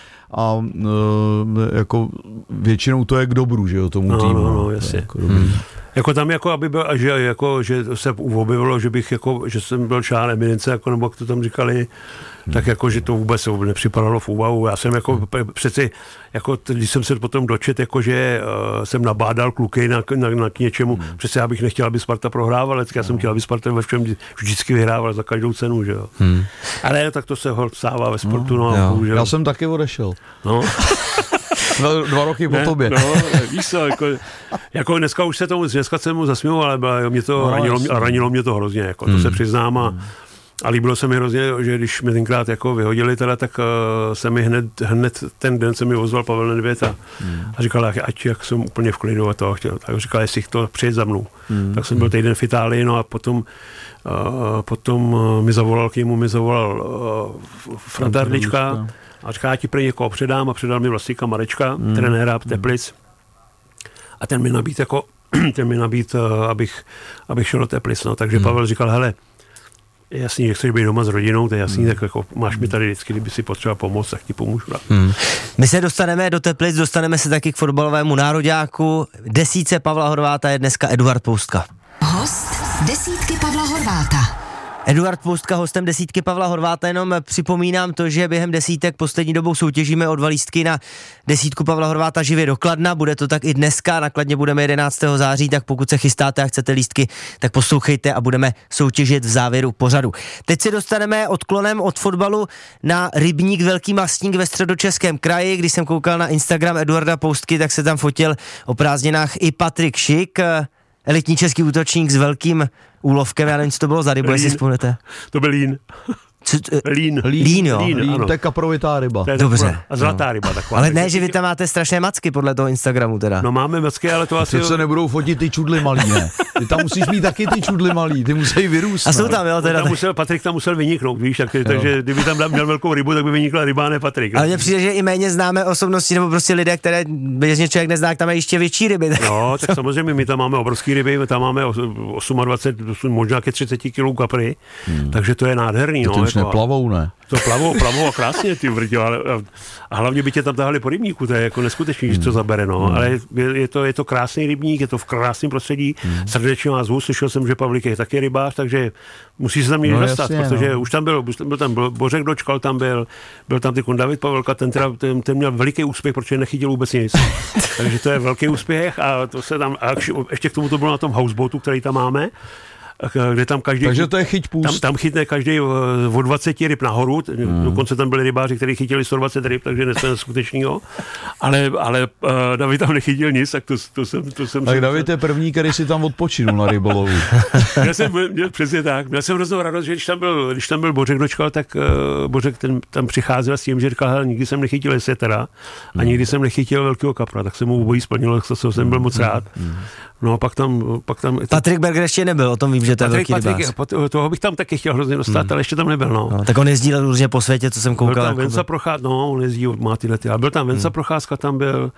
S3: jako většinou to je k dobru, že jo, tomu týmu.
S4: No, jasně. Jako tam, jako aby byl, že se objevilo, že jsem byl člán eminence, jako, nebo jak to tam říkali, tak jako, že to vůbec nepřipadalo v úvahu. Já jsem jako přeci, jako, když jsem se potom dočet, jako, že jsem nabádal kluky k něčemu, přeci já bych nechtěl, aby Sparta prohrávala, já jsem chtěl, aby Sparta ve všem vždycky vyhrával za každou cenu, že jo. Ale tak to se holt stává ve sportu,
S3: Já jsem taky odešel.
S4: No.
S3: 2 roky po tobě.
S4: No, víš co, jako dneska už dneska jsem mu zasměl, ale mě to ranilo mě to hrozně, jako, to se přiznám a líbilo se mi hrozně, že když mě tenkrát jako vyhodili teda, tak se mi hned ten den se mi ozval Pavel Nedvěd a říkal, ať jak jsem úplně v klidu a to chtěl, tak říkal, jestli to přijet za mnou. Tak jsem byl týden v Itálii, no a potom mi zavolal Franta Hrdlička a říká, já ti prý někoho předám a předal mi Vlastíka Marečka, trenéra Teplic. A ten mi nabít, abych šel do Teplic. No. Takže Pavel říkal, hele, je jasný, že chceš být doma s rodinou, to je jasný, tak jako máš mi tady vždycky, kdyby si potřeba pomoct, tak ti pomůžu.
S2: My se dostaneme do Teplic, dostaneme se taky k fotbalovému nároďáku. 10 Pavla Horváta je dneska Eduard Poustka.
S1: Host 10 Pavla Horváta.
S2: Eduard Poustka, hostem 10 Pavla Horváta, jenom připomínám to, že během 10 poslední dobou soutěžíme o 2 lístky na 10 Pavla Horváta živě do Kladna, bude to tak i dneska, na Kladně budeme 11. září, tak pokud se chystáte a chcete lístky, tak poslouchejte a budeme soutěžit v závěru pořadu. Teď se dostaneme odklonem od fotbalu na Rybník Velký Mastník ve Středočeském kraji. Když jsem koukal na Instagram Eduarda Poustky, tak se tam fotil o prázdninách i Patrik Šik, elitní český útočník s velkým úlovkem, já nevím, co to bylo za rybu, jestli vzpomněte.
S4: To byl lín.
S2: Lín, jo.
S3: Lín, to je kaprovitá ryba.
S2: Dobře.
S4: A zlatá ryba taková.
S2: Ale ne, že vy tam máte strašné macky podle toho Instagramu teda.
S4: No máme macky, ale to asi...
S3: Přece nebudou fotit ty čudly malý, ne? Ty tam musíš mít taky ty čudly malý, ty musí vyrůst.
S2: A jsou tam, jo, teda.
S4: Patrik tam musel vyniknout, víš, takže kdyby tam měl velkou rybu, tak by vynikla ryba, ne Patrik.
S2: Ale mně přijde, že i méně známe osobnosti, nebo prostě lidé, které běžně člověk nezná, tam mají ještě větší ryby.
S4: No, tak samozřejmě my tam máme obrovský ryby, my tam máme 28, možná ke 30 kg kapry, takže to je nádherný, no.
S3: Strašně plavou, ne?
S4: To plavou a krásně, ty vrtě, a hlavně by tě tam tahali po rybníku, to je jako neskutečný, že to zabere, no. Ale je to krásný rybník, je to v krásném prostředí, srdečně vás zvu, slyšel jsem, že Pavlík je taky rybář, takže musí se tam někdy dostat, protože už tam byl Bořek Dočkal tam byl tam ty David Pavelka, ten měl veliký úspěch, protože nechytil vůbec nic. Takže to je velký úspěch a to se tam, a ještě k tomu to bylo na tom houseboatu, který tam máme, kde tam každý...
S3: Takže to je chyť půst.
S4: Tam chytne každý o 20 ryb nahoru, dokonce tam byli rybáři, kteří chytili 120 ryb, takže něco skutečného, ale David tam nechytil nic, tak to jsem...
S3: Tak David je první, který si tam odpočinul na rybolovu.
S4: Přesně tak. Měl jsem hroznou radost, že když tam byl Bořek Dočkal, tak Bořek tam přicházel s tím, že říkal, hele, nikdy jsem nechytil jesetera a nikdy jsem nechytil velkého kapra, tak jsem mu obojí splnil, tak jsem byl moc rád. No a pak tam...
S2: Patrik Berger ještě nebyl, o tom vím, že to je velký rybář.
S4: Toho bych tam taky chtěl hrozně dostat, ale ještě tam nebyl, no.
S2: Tak on jezdí různě po světě, co jsem koukal.
S4: Byl tam Venca Procházka, on jezdí, má tyhle ty, ale byl tam Venca Procházka, tam byl,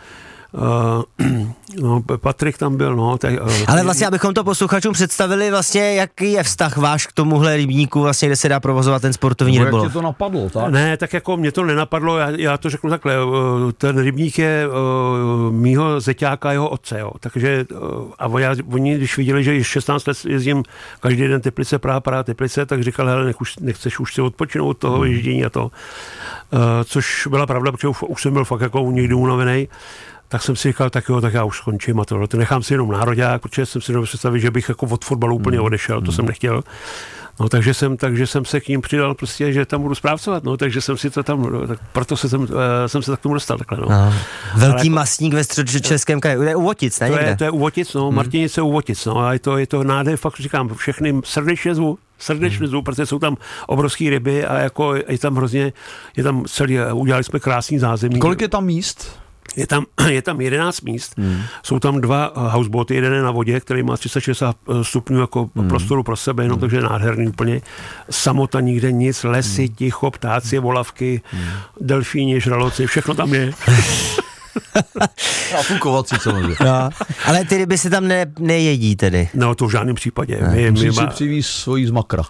S4: Patrik tam byl,
S2: ale vlastně, abychom to posluchačům představili, vlastně, jaký je vztah váš k tomuhle rybníku, vlastně, kde se dá provozovat ten sportovní rybolov.
S3: Jak tě to napadlo, tak?
S4: Ne, tak jako mě to nenapadlo, já to řeknu takhle, ten rybník je mýho zeťáka, jeho otce, jo, takže oni, když viděli, že 16 let jezdím každý den Teplice, Praha, Teplice, tak říkal, hele, nechceš už si odpočinout od toho ježdění a to, což byla pravda, protože už jsem byl fakt jako někdy unavený. Tak jsem si říkal, tak já už skončím a to nechám si jenom nároďák, protože jsem si dovedl představit, že bych jako od fotbalu úplně odešel, to jsem nechtěl. No, takže jsem se k ním přidal prostě, že tam budu správcovat, no, takže jsem si to tam, proto jsem se tak k tomu dostal takhle, no.
S2: Velký masník ve Středočeském kraji, to je u Votic, ne někde?
S4: To je u Votic, no, Martinice u Votic, no, a je to nádher, fakt říkám, všechny srdečně zvu, protože jsou tam obrovský ryby a jako je tam celý, udělali jsme krásný zázemí.
S3: Kolik je tam míst?
S4: Je tam 11 míst, jsou tam 2 houseboaty, jeden je na vodě, který má 360 stupňů jako prostoru pro sebe, jenom takže je nádherný úplně. Samota nikde nic, lesy, ticho, ptáci, volavky, delfíni, žraloci, všechno tam je.
S3: A fukovací samozřejmě.
S2: No, ale ty ryby se tam nejedí tedy.
S4: No to v žádném případě.
S3: Musíš si přivízt svojí z makra.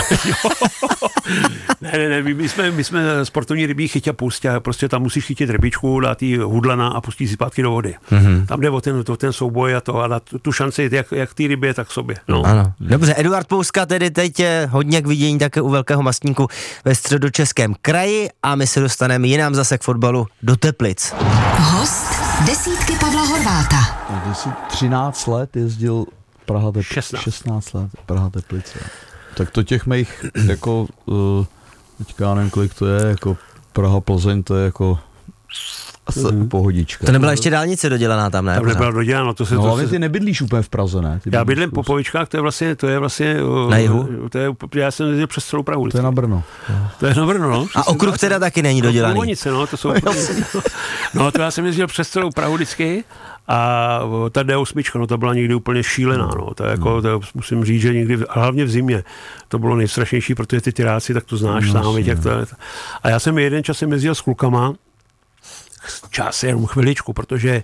S4: Ne, my jsme sportovní rybí chytě pustě, prostě tam musíš chytit rybičku, dát jí hudlana a pustit si zpátky do vody. Tam jde o ten souboj a to a dát tu šanci jak ty rybě, tak sobě. No.
S2: Ano. Dobře, Eduard Pouska tedy teď je hodně k vidění také u Velkého Mastníku ve Středočeském kraji a my se dostaneme jinam zase k fotbalu do Teplic.
S1: Host desítky Pavla Horváta.
S3: Ty jsi 13 let jezdil Praha Teplice. 16 let Praha Teplice. Tak to těch mých, jako, teďka já nevím, kolik to je, jako Praha Plzeň, to je jako pohodička.
S2: To nebyla ještě dálnice dodělaná tam, ne?
S4: Tam nebyla dodělaná.
S3: Ale ty nebydlíš úplně v Praze, ne?
S4: Já bydlím po Povičkách, to je vlastně
S2: na jihu?
S4: Já jsem jezdil přes celou Prahu.
S3: To je na Brno.
S4: To je na Brno, no.
S2: A okruh teda taky není dodělaný.
S4: Průvonice, no, to jsou... No, to já jsem jezdil přes celou Prahu vždycky a ta D8, no, to byla někdy úplně šílená, no. To je jako, to musím říct, že někdy, hlavně v zimě, to bylo nejstrašnější, protože ty tyráci, tak to znáš sám, jak to je. A já jsem jeden čas jezdil s klukama, čas jenom chviličku, protože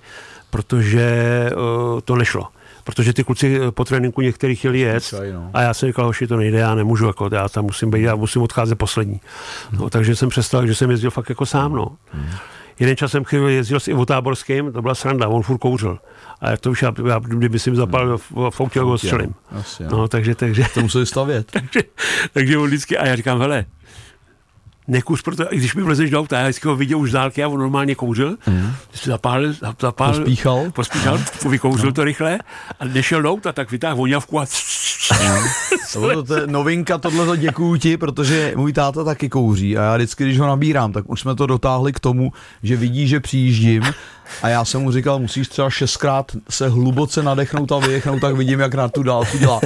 S4: to nešlo. Protože ty kluci po tréninku některých chtěli jet a já jsem říkal, hoši, to nejde, já nemůžu, jako, já tam musím být, já musím odcházet poslední. No, takže jsem přestal, že jsem jezdil fakt jako sám, no. Jeden čas jsem jezdil s Ivo Táborským, to byla sranda, on furt kouřil. A to už já kdyby si zapal v autě, ho střelím. No, takže
S3: to museli stavět.
S4: takže on vždycky, a já říkám, hele, nekuř, protože když mi vlezeš do auta, já vždycky ho viděl už z dálky a on normálně kouřil, si zapálil, pospíchal, vykouřil to rychle a nešel do auta, tak vytáhl voňavku a
S3: to je novinka, tohleto děkuju ti, protože můj táta taky kouří a já vždycky, když ho nabírám, tak už jsme to dotáhli k tomu, že vidí, že přijíždím a já jsem mu říkal, musíš třeba 6krát se hluboce nadechnout a vyjechnout, tak vidím, jak na tu dálku dělá.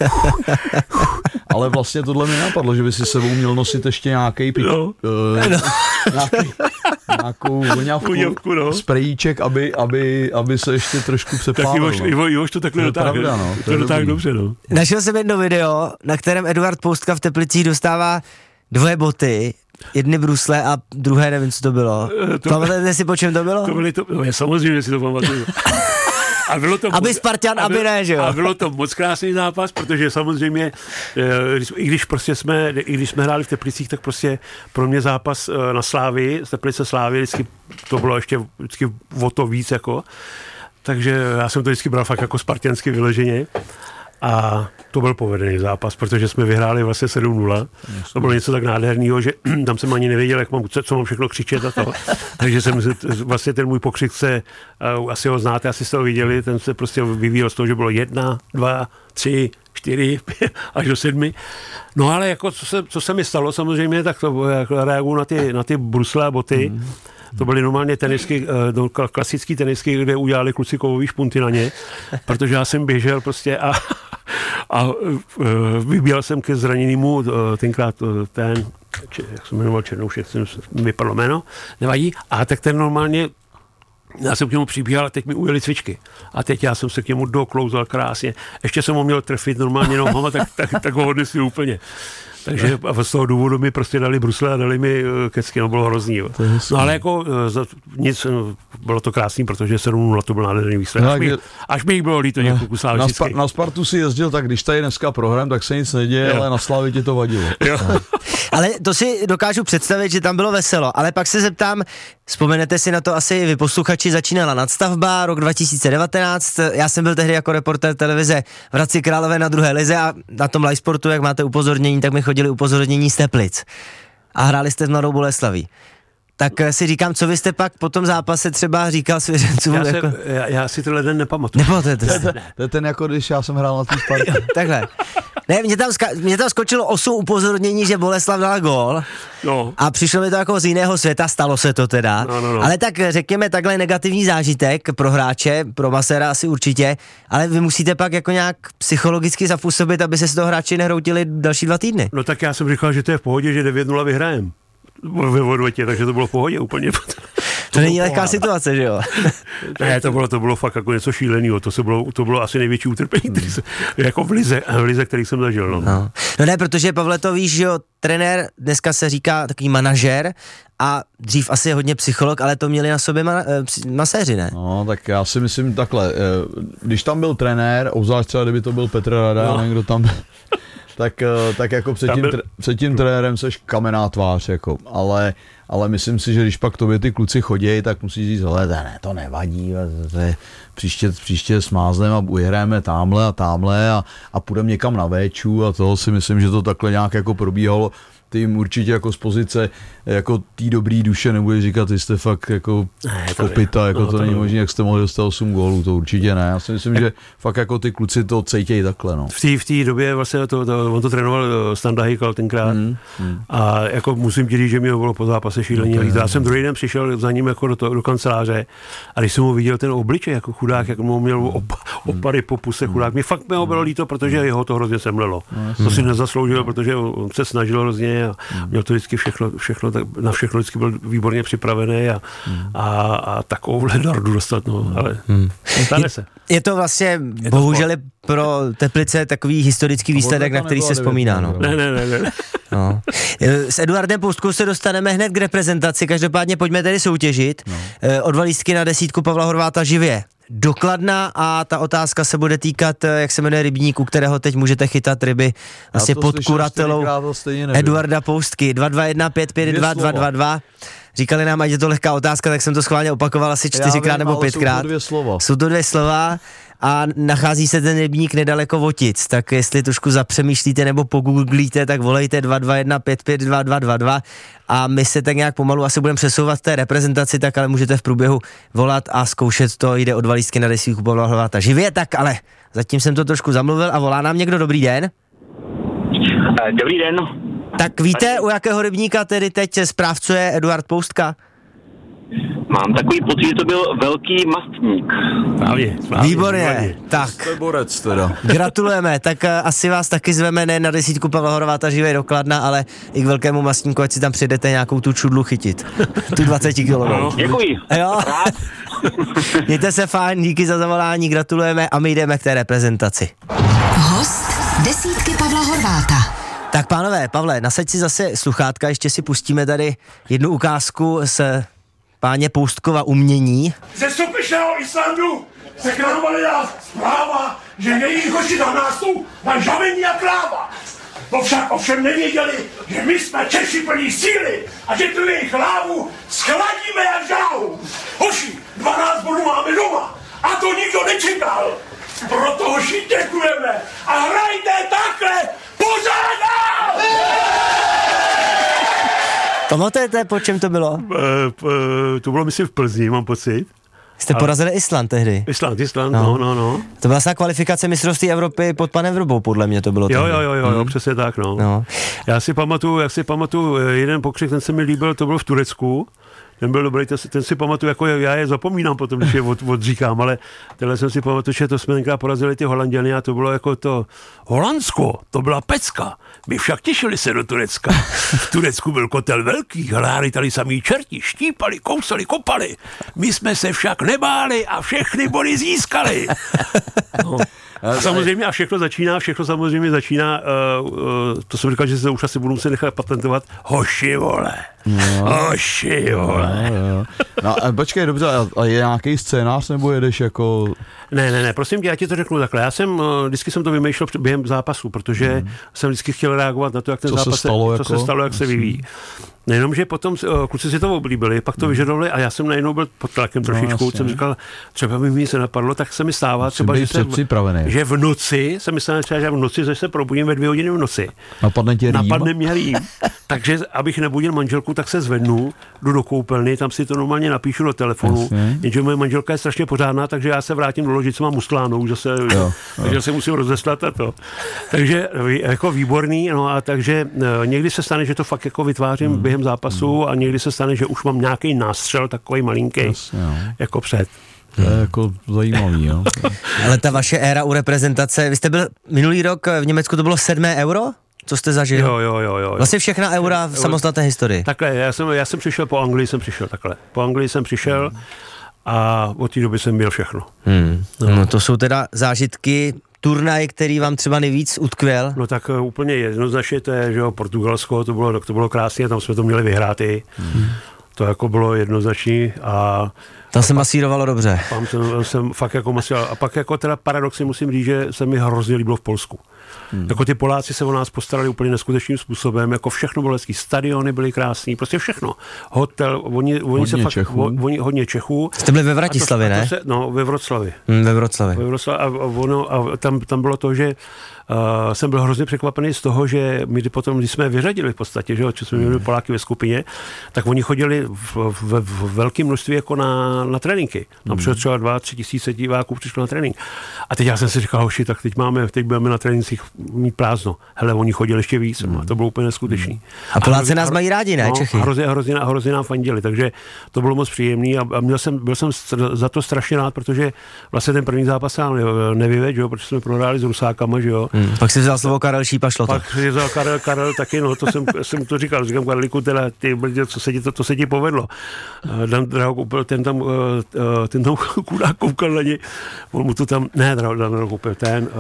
S3: Ale vlastně tohle mi napadlo, že by si sebou měl nosit ještě nějakou voňavku, sprejíček, aby se ještě trošku přepálil.
S4: Tak Ivoš to takhle dotáhl. To dotáhl dobře, no.
S2: Našel jsem jedno video, na kterém Eduard Poustka v Teplicích dostává 2 boty, jedny brusle a druhé nevím, co to bylo. Pamatujete si, po čem to bylo?
S4: Samozřejmě, že si to pamatuju.
S2: aby Spartan, aby ne, že jo?
S4: A bylo to moc krásný zápas, protože samozřejmě, i když jsme hráli v Teplicích, tak prostě pro mě zápas na Slávii, z Teplice Slávii, vždycky to bylo ještě vždycky o to víc, jako. Takže já jsem to vždycky bral fakt jako spartiansky vyloženě. A to byl povedený zápas, protože jsme vyhráli vlastně 7-0. To bylo něco tak nádherného, že tam jsem ani nevěděl, co mám všechno křičet a to. Takže jsem vlastně ten můj pokřik se, asi ho znáte, asi jste ho viděli, ten se prostě vyvíjel z toho, že bylo 1, 2, 3, 4, až do 7. No ale jako co se mi stalo samozřejmě, tak to jako reaguju na ty bruslé a boty. To byly normálně tenisky, klasický tenisky, kde udělali kluci kovový špunty na ně, protože já jsem běžel prostě a vybíjel jsem ke zraněnému tenkrát jak se jmenoval Černoušek, jsem vypadlo jméno, nevadí, a tak ten normálně, já jsem k němu přibíhal a teď mi ujeli cvičky. A teď já jsem se k němu doklouzal krásně. Ještě jsem ho měl trefit normálně nohama, tak ho odnesli úplně. Takže z toho důvodu mi prostě dali brusle a dali mi kecky, no bylo hrozný. Jo. No ale jako nic, bylo to krásný, protože 7-0 to byl nádherný výsledek. Až mi jich bylo líto několik slávistických.
S3: Na Spartu si jezdil, tak když tady dneska prohrám, tak se nic neděje, ale na Slávii ti to vadilo.
S2: Ale to si dokážu představit, že tam bylo veselo, ale pak se zeptám, vzpomenete si na to asi vy posluchači, začínala Nadstavba, rok 2019, já jsem byl tehdy jako reportér televize v Hradci Králové na 2. lize a na tom Live Sportu, jak máte upozornění, tak mi chodili upozornění z Teplic a hráli jste s Mladou Boleslaví. Tak si říkám, co vy jste pak po tom zápase třeba říkal svěřencům?
S4: Já si tenhle den nepamatuju.
S2: Nepamatujete si?
S3: To je ten, jako když já jsem hrál na té Spartě.
S2: Takhle. Ne, mě tam skočilo 8 upozornění, že Boleslav dala gól.
S4: No.
S2: A přišlo mi to jako z jiného světa, stalo se to teda.
S4: No.
S2: Ale tak řekněme takhle negativní zážitek pro hráče, pro maséra asi určitě, ale vy musíte pak jako nějak psychologicky zapůsobit, aby se z toho hráči nehroutili další 2 týdny.
S4: No tak já jsem říkal, že to je v pohodě, že 9-0 vyhrajem. Ve Vodvětě, takže to bylo v pohodě úplně.
S2: To není lehká situace, že jo?
S4: Ne, to bylo fakt jako něco šíleného. To bylo asi největší utrpení, jako v lize, který jsem zažil.
S2: No ne, protože Pavle, to víš, že jo, trenér, dneska se říká takový manažer a dřív asi hodně psycholog, ale to měli na sobě maséři, ne?
S3: No, tak já si myslím takhle, když tam byl trenér, obzvlášť třeba kdyby to byl Petr Rada, někdo tam... Tak jako před tím trenérem seš kamenná tvář, jako, ale myslím si, že když pak tobě ty kluci chodí, tak musíš říct, hele, ne, to nevadí, příště smázneme a ujedeme támhle a půjdeme někam na véču a toho si myslím, že to takhle nějak jako probíhalo. Ty jim určitě jako z pozice jako tý dobrý duše nebudeš říkat, ty jste fakt jako kopita, jako to není možné, jak jste mohli dostat 8 gólů, to určitě ne. Já si myslím, že fakt jako ty kluci to cítějí takhle, no.
S4: V té době vlastně on to trénoval Standa Hejkal tenkrát a jako musím ti říct, že mi ho bylo po zápase šíleně líto. Já jsem druhý den přišel za ním jako do kanceláře a když jsem mu viděl ten obličej jako chudák, jak mu měl opary po puse chudák, mě fakt bylo líto, protože jeho to hrozně semlelo. To si nezasloužil, protože on se snažil hrozně a měl to vždycky na všechno vždycky byl výborně připravený a takovouhle dardu dostat, no, ale stane se.
S2: Je to vlastně, bohužel pro Teplice takový historický výsledek, na který se vzpomíná, no.
S4: Ne.
S2: No. S Eduardem Poustkou se dostaneme hned k reprezentaci, každopádně pojďme tedy soutěžit. O 2 lístky na 10 Pavla Horváta živě do Kladna a ta otázka se bude týkat, jak se jmenuje rybník, u kterého teď můžete chytat ryby vlastně pod kuratelou Eduarda Poustky. 221 552 222. Říkali nám, ať je to lehká otázka, tak jsem to schválně opakoval asi 4krát nebo 5krát. Jsou to 2 slova a nachází se ten rybník nedaleko Votic, tak jestli trošku zapřemýšlíte nebo pogooglíte, tak volejte 221 552 222 a my se tak nějak pomalu asi budeme přesouvat v té reprezentaci, tak ale můžete v průběhu volat a zkoušet to, jde o 2 lístky na 10 Pavla Horváta živě, tak ale zatím jsem to trošku zamluvil a volá nám někdo. Dobrý den.
S5: Dobrý den.
S2: Tak víte, u jakého rybníka tedy teď správcuje Eduard Poustka?
S5: Mám takový pocit, že to byl velký mastník.
S4: Právě.
S2: Výborně. Tak.
S3: Jste borec teda.
S2: Gratulujeme, tak asi vás taky zveme ne na 10 Pavla Horváta živě do Kladna, ale i k velkému mastníku, ať si tam přijdete nějakou tu čudlu chytit. Tu 20 kilovou.
S5: Děkuji.
S2: Jo. Mějte se fajn, díky za zavolání, gratulujeme a my jdeme k té reprezentaci.
S1: Host 10 Pavla Horváta.
S2: Tak pánové, Pavle, nasaď si zase sluchátka, ještě si pustíme tady jednu ukázku z páně Poustkova umění.
S6: Ze sopečného Islandu se k nám valila zpráva, že její hoši na nás jsou na žavení a kráva. To však ovšem nevěděli, že my jsme Češi plní síly a že tu jejich lávu schladíme jak žáhu. Hoši, 12 bodů máme doma a to nikdo nečekal. Proto hoši děkujeme a hrajte takhle pořád dál!
S2: Pamatujete, po čem to bylo?
S4: To bylo myslím v Plzni, mám pocit.
S2: Jste porazili Island tehdy.
S4: Island, no.
S2: To byla ta kvalifikace mistrovství Evropy pod panem Vrubou, podle mě to bylo.
S4: Jo, přesně tak, no. Já si pamatuju, jeden pokřik, ten se mi líbil, to byl v Turecku. Ten byl dobrý, ten si pamatuju, jako já je zapomínám potom, když je odříkám, ale tenhle jsem si pamatuju, že to jsme tenkrát porazili ty Holanděny a to bylo jako to Holandsko, to byla pecka. My však těšili se do Turecka. V Turecku byl kotel velký, hráli tady samý čerti, štípali, kousali, kopali. My jsme se však nebáli a všechny body získali. No. Samozřejmě a všechno samozřejmě začíná, to jsem říkal, že se už asi budu muset nechat patentovat, hoši vole.
S3: No počkej, dobře, a je nějaký scénář, nebo jedeš jako...
S4: Ne, prosím tě, já ti to řeknu takhle. Vždycky jsem to vymýšlel během zápasu, protože jsem vždycky chtěl reagovat na to, jak ten zápas se stalo, jak se vyvíjí. Nejenom, že potom kluci si to oblíbili, pak to vyžadovali a já jsem najednou byl pod tlakem trošičku, jsem říkal, třeba by mi se napadlo, tak se mi stává třeba, že v noci, jsem myslel třeba, že v noci, že se probudím ve 2 hodiny v noci. Napadne mě rým. Takže abych nebudil manželku, tak se zvednu, jdu do koupelny, tam si to normálně napíšu do telefonu, jenže moje manželka je strašně pořádná, takže já se vrátím do ložic, mám ustlánou, že se musím rozeslat a to. Takže jako výborný, no a takže někdy se stane, že to fakt jako vytvářím během zápasu a někdy se stane, že už mám nějaký nástřel takový malinký, jako před.
S3: To je jako zajímavý, jo.
S2: Ale ta vaše éra u reprezentace, vy jste byl minulý rok v Německu, to bylo 7. euro? Co jste zažil?
S4: Jo.
S2: Vlastně všechna eura v samostatné historii.
S4: Takhle, já jsem přišel po Anglii, Po Anglii jsem přišel a od té doby jsem byl všechno.
S2: No to jsou teda zážitky, turnaj, který vám třeba nejvíc utkvěl?
S4: No tak úplně jednoznačně to je, že jo, Portugalsko, to bylo krásně, tam jsme to měli vyhrát i. To jako bylo jednoznačný a...
S2: Tam se masírovalo dobře.
S4: Tam jsem fakt jako masíroval. A pak jako teda paradoxně musím říct, že se mi hrozně líbilo v Polsku. Jako ty Poláci se o nás postarali úplně neskutečným způsobem, jako všechno bylo hezký, stadiony byly krásný, prostě všechno. Hotel, oni se fakt, hodně Čechů.
S2: Jste byli ve Vratislavi, ne?
S4: Ve Wroclawi.
S2: Ve Wroclawi.
S4: A tam bylo to, že jsem byl hrozně překvapený z toho, že my potom, když jsme vyřadili v podstatě, že jsme měli Poláky ve skupině, tak oni chodili v velkém množství jako na tréninky. Například třeba 2-3 tisíce diváků přišlo na trénink. A teď já jsem si říkal, hoši, tak teď budeme na trénincích mít prázdno. Hele, oni chodili ještě víc, a to bylo úplně neskutečný.
S2: A Poláci nás mají rádi, ne, Čechy?
S4: Hrozně nám fandili, takže to bylo moc příjemný a byl jsem za to strašně rád, protože vlastně ten první zápas sám nevyvedl, jo, protože jsme prohráli s Rusákama, že jo.
S2: Pak si vzal slovo Karel Šíp a šlo to.
S4: Pak si vzal Karel taky, no, to jsem to říkal, Karliku, teda, ty brdě, co se ti povedlo. Dan Drahokoupil, ten tam chudák koukal na ně, on mu to tam, ne, Dan Drahokoupil,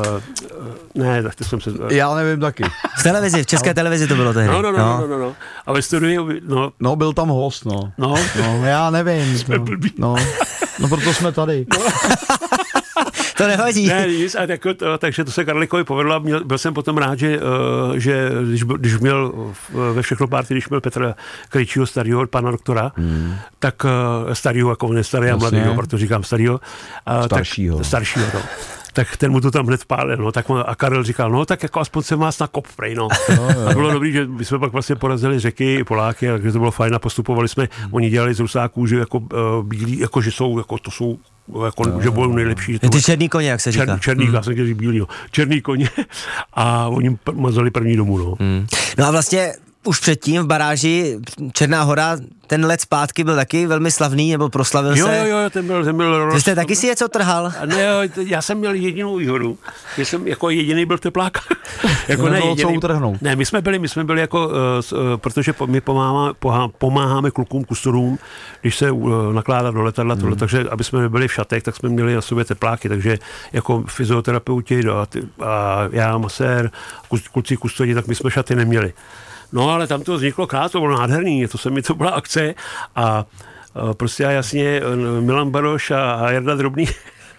S4: ne, tak to jsem se...
S3: Já nevím taky.
S2: V České televizi to bylo tehdy.
S4: No. A ve studiu,
S3: no, byl tam host, no, já nevím.
S4: Jsme blbí.
S3: No, proto jsme tady.
S2: To nevadí.
S4: Ne, nic, takže to se Karlikovi povedlo a byl jsem potom rád, že když měl ve všechno párty, když měl Petra Krejčího starýho, pana doktora, tak starýho, jako on je starý a mladý, proto říkám starýho. Staršího, no. Tak ten mu to tam hned vpálil, no, tak a Karel říkal, no, tak jako aspoň jsem vás na kop, prej, no. A bylo dobrý, že my jsme pak vlastně porazili Řeky i Poláky, takže to bylo fajn a postupovali jsme, oni dělali z Rusáků, že jako bílí, jako že jsou, jako to jsou, jako, že budou nejlepší.
S2: Ty černý koně, jak se říká.
S4: Černý, já jsem chtěl říct bílý, no. Černý koně a oni mazali první domů, no.
S2: No a vlastně už předtím v baráži Černá Hora, ten let zpátky byl taky velmi slavný, nebo proslavil se.
S4: Jo, ten byl
S2: Vy jste taky si něco trhal?
S4: Ne, já jsem měl jedinou výhodu, že jsem jako jediný byl teplák. Jako ne, jediný. Ne, my jsme byli jako, protože my pomáháme klukům, kustorům, když se nakládá do letadla, takže aby jsme nebyli v šatech, tak jsme měli na sobě tepláky, takže jako fyzioterapeuti a já, masér, kluci kustori, tak my jsme šaty neměli. No, ale tam to vzniklo krát, to bylo nádherný, to byla akce a prostě jasně Milan Baroš a Jarda Drobný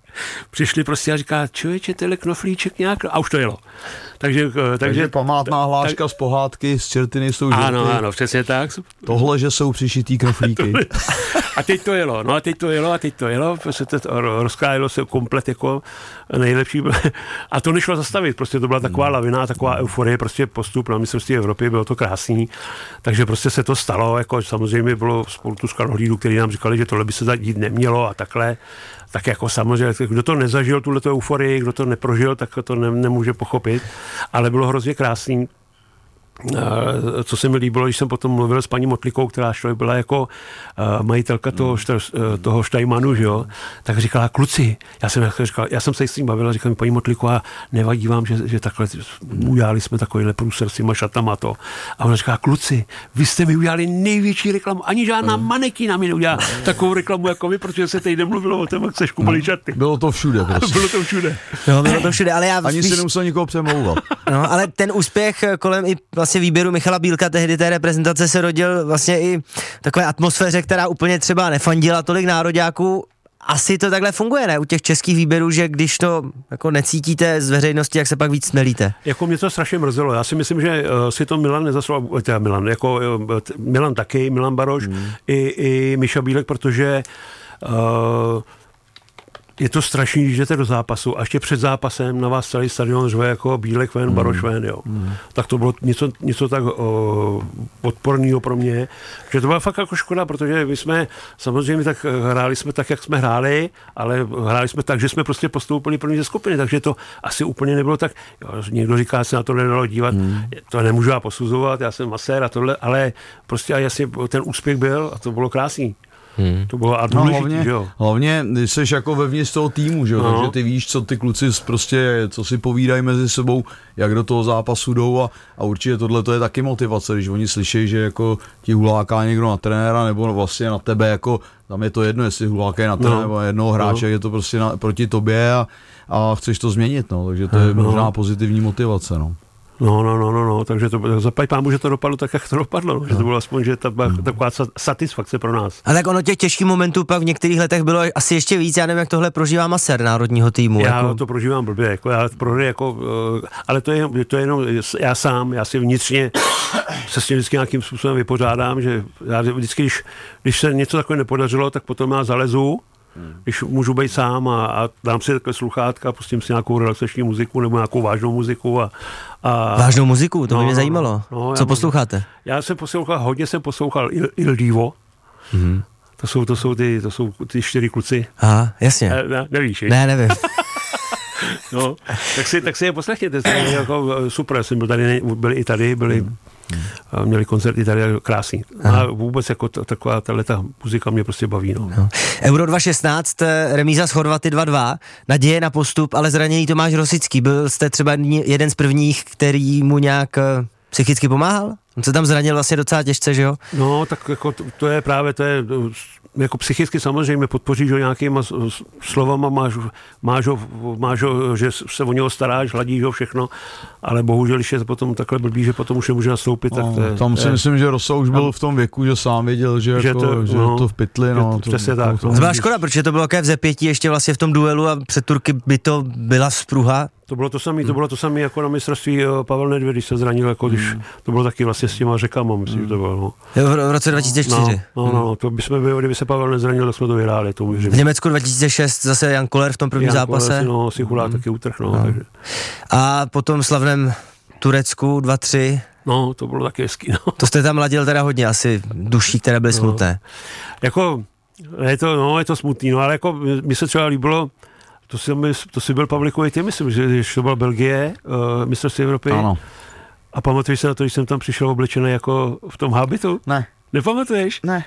S4: přišli prostě a říká, člověče, tenhle knoflíček nějak, a už to jelo.
S3: Takže památná hláška z pohádky, z čertiny jsou žerty.
S4: Ano, přesně tak.
S3: Tohle, že jsou přišitý knoflíky.
S4: A teď to jelo, prostě to rozkrájelo se komplet jako nejlepší. A to nešlo zastavit, prostě to byla taková lavina, taková euforie, prostě postup na mistrovství Evropy, bylo to krásný. Takže prostě se to stalo, jako samozřejmě bylo spoustu skanohlídů, kteří nám říkali, že tohle by se dít nemělo a takhle. Tak jako samozřejmě, kdo to nezažil, tuhleto euforii, kdo to neprožil, tak to nemůže pochopit. Ale bylo hrozně krásný. Co se mi líbilo, když jsem potom mluvil s paní Motlikou, která byla jako majitelka toho Štajmanu, že jo, tak říkala, kluci, já jsem se s tím bavila, říkala mi paní Motliková, nevadí vám, že takhle udělali jsme takovýhle průser s těma šatama to. A ona říká, kluci, vy jste mi udělali největší reklamu, ani žádná manekýna mi neudělala takovou reklamu jako vy, protože se teď nemluvilo o tom, jak se škubali šaty.
S3: Bylo to všude prostě.
S4: Bylo to všude.
S2: No, bylo to všude, ale já
S3: ani si nemusel nikoho přemlouvat.
S2: No, ale ten úspěch kolem i vlastně výběru Michala Bílka tehdy té reprezentace se rodil vlastně i takové atmosféře, která úplně třeba nefandila tolik nároďáků. Asi to takhle funguje, ne? U těch českých výběrů, že když to jako necítíte z veřejnosti, jak se pak víc smelíte.
S4: Jako mě to strašně mrzelo. Já si myslím, že si to Milan nezasloužil, Milan taky, Milan Baroš, i Miša Bílek, protože je to strašný, když jdete do zápasu a ještě před zápasem na vás celý stadion řve jako Bílek ven, Baroš ven, jo. Tak to bylo něco tak odporného pro mě, že to byla fakt jako škoda, protože my jsme samozřejmě tak hráli jsme tak, jak jsme hráli, ale hráli jsme tak, že jsme prostě postoupili první ze skupiny, takže to asi úplně nebylo tak, jo, někdo říká, se na to nedalo dívat, to nemůžu já posuzovat, já jsem masér a tohle, ale prostě jasně ten úspěch byl a to bylo krásný. To bylo a důležitý, že jo.
S3: Hlavně, když jsi jako vevnitř toho týmu, že jo, takže ty víš, co ty kluci prostě, co si povídají mezi sebou, jak do toho zápasu jdou a určitě tohle to je taky motivace, když oni slyší, že jako ti huláká někdo na trenéra nebo vlastně na tebe, jako tam je to jedno, jestli hulákají na trenéra nebo jednoho hráče, je to prostě proti tobě a chceš to změnit, no, takže to je možná pozitivní motivace, no.
S4: No, takže to zaplať pámu, že to dopadlo tak, jak to dopadlo, že to bylo aspoň, že to byla taková satisfakce pro nás.
S2: A tak ono těch těžkých momentů pak v některých letech bylo asi ještě víc, já nevím, jak tohle prožívá masér národního týmu.
S4: Já
S2: jako...
S4: to prožívám blbě, jako já prohry, jako, ale to je jenom já si vnitřně se s tím vždycky nějakým způsobem vypořádám, že já vždycky, když se něco takové nepodařilo, tak potom já zalezu, když můžu být sám a dám si takové sluchátka, pustím si nějakou relaxační muziku nebo nějakou vážnou muziku
S2: Vážnou muziku, to by mě zajímalo. Co posloucháte?
S4: Hodně jsem poslouchal Il Divo. To jsou ty 4 kluci.
S2: Aha, jasně.
S4: Nevíš,
S2: Ne, nevím.
S4: No, tak si je poslechněte, jako super, jsem byl tady, byli i tady, měli koncerty tady krásný. A vůbec jako taková ta muzika mě prostě baví. No.
S2: Euro 2016, remíza s Chorvaty 2-2, naděje na postup, ale zraněný Tomáš Rosický. Byl jste třeba jeden z prvních, který mu nějak psychicky pomáhal? On se tam zranil vlastně docela těžce, že jo?
S4: No, tak jako to je jako psychicky samozřejmě podpoříš ho nějakýma slovama, máš ho, že se o něho staráš, hladíš ho všechno, ale bohužel, když je potom takhle blbý, že potom už nemůže nastoupit, tak to je...
S3: Tam si myslím, že Rosa už byl v tom věku, že sám věděl, že to v pytli, no.
S4: Přesně tak.
S2: To byla škoda, protože to bylo také v zepětí ještě vlastně v tom duelu a před Turky by to byla vzpruha.
S4: To bylo to samé jako na mistrovství Pavel Nedvěd, když se zranil, jako když to bylo taky vlastně s těma řekama, myslím, že to bylo. No.
S2: V roce 2004.
S4: No, to bychom byli, kdyby se Pavel nezranil, tak jsme to vyhráli.
S2: V Německu 2006 zase Jan Koller v tom prvním zápase.
S4: No, si chulá taky utrh, no. Takže.
S2: A potom slavném Turecku 2-3.
S4: No, to bylo taky hezký, no.
S2: To jste tam ladil teda hodně, asi duší, které byly smutné.
S4: Jako, je to smutný, no, ale jako mi se třeba líbilo, to si byl Pavlíkovi, ty myslím, že to byla Belgie, mistrovství Evropy.
S3: Ano.
S4: A pamatuješ se na to, když jsem tam přišel oblečený jako v tom habitu?
S3: Ne.
S4: Nepamatuješ?
S3: Ne.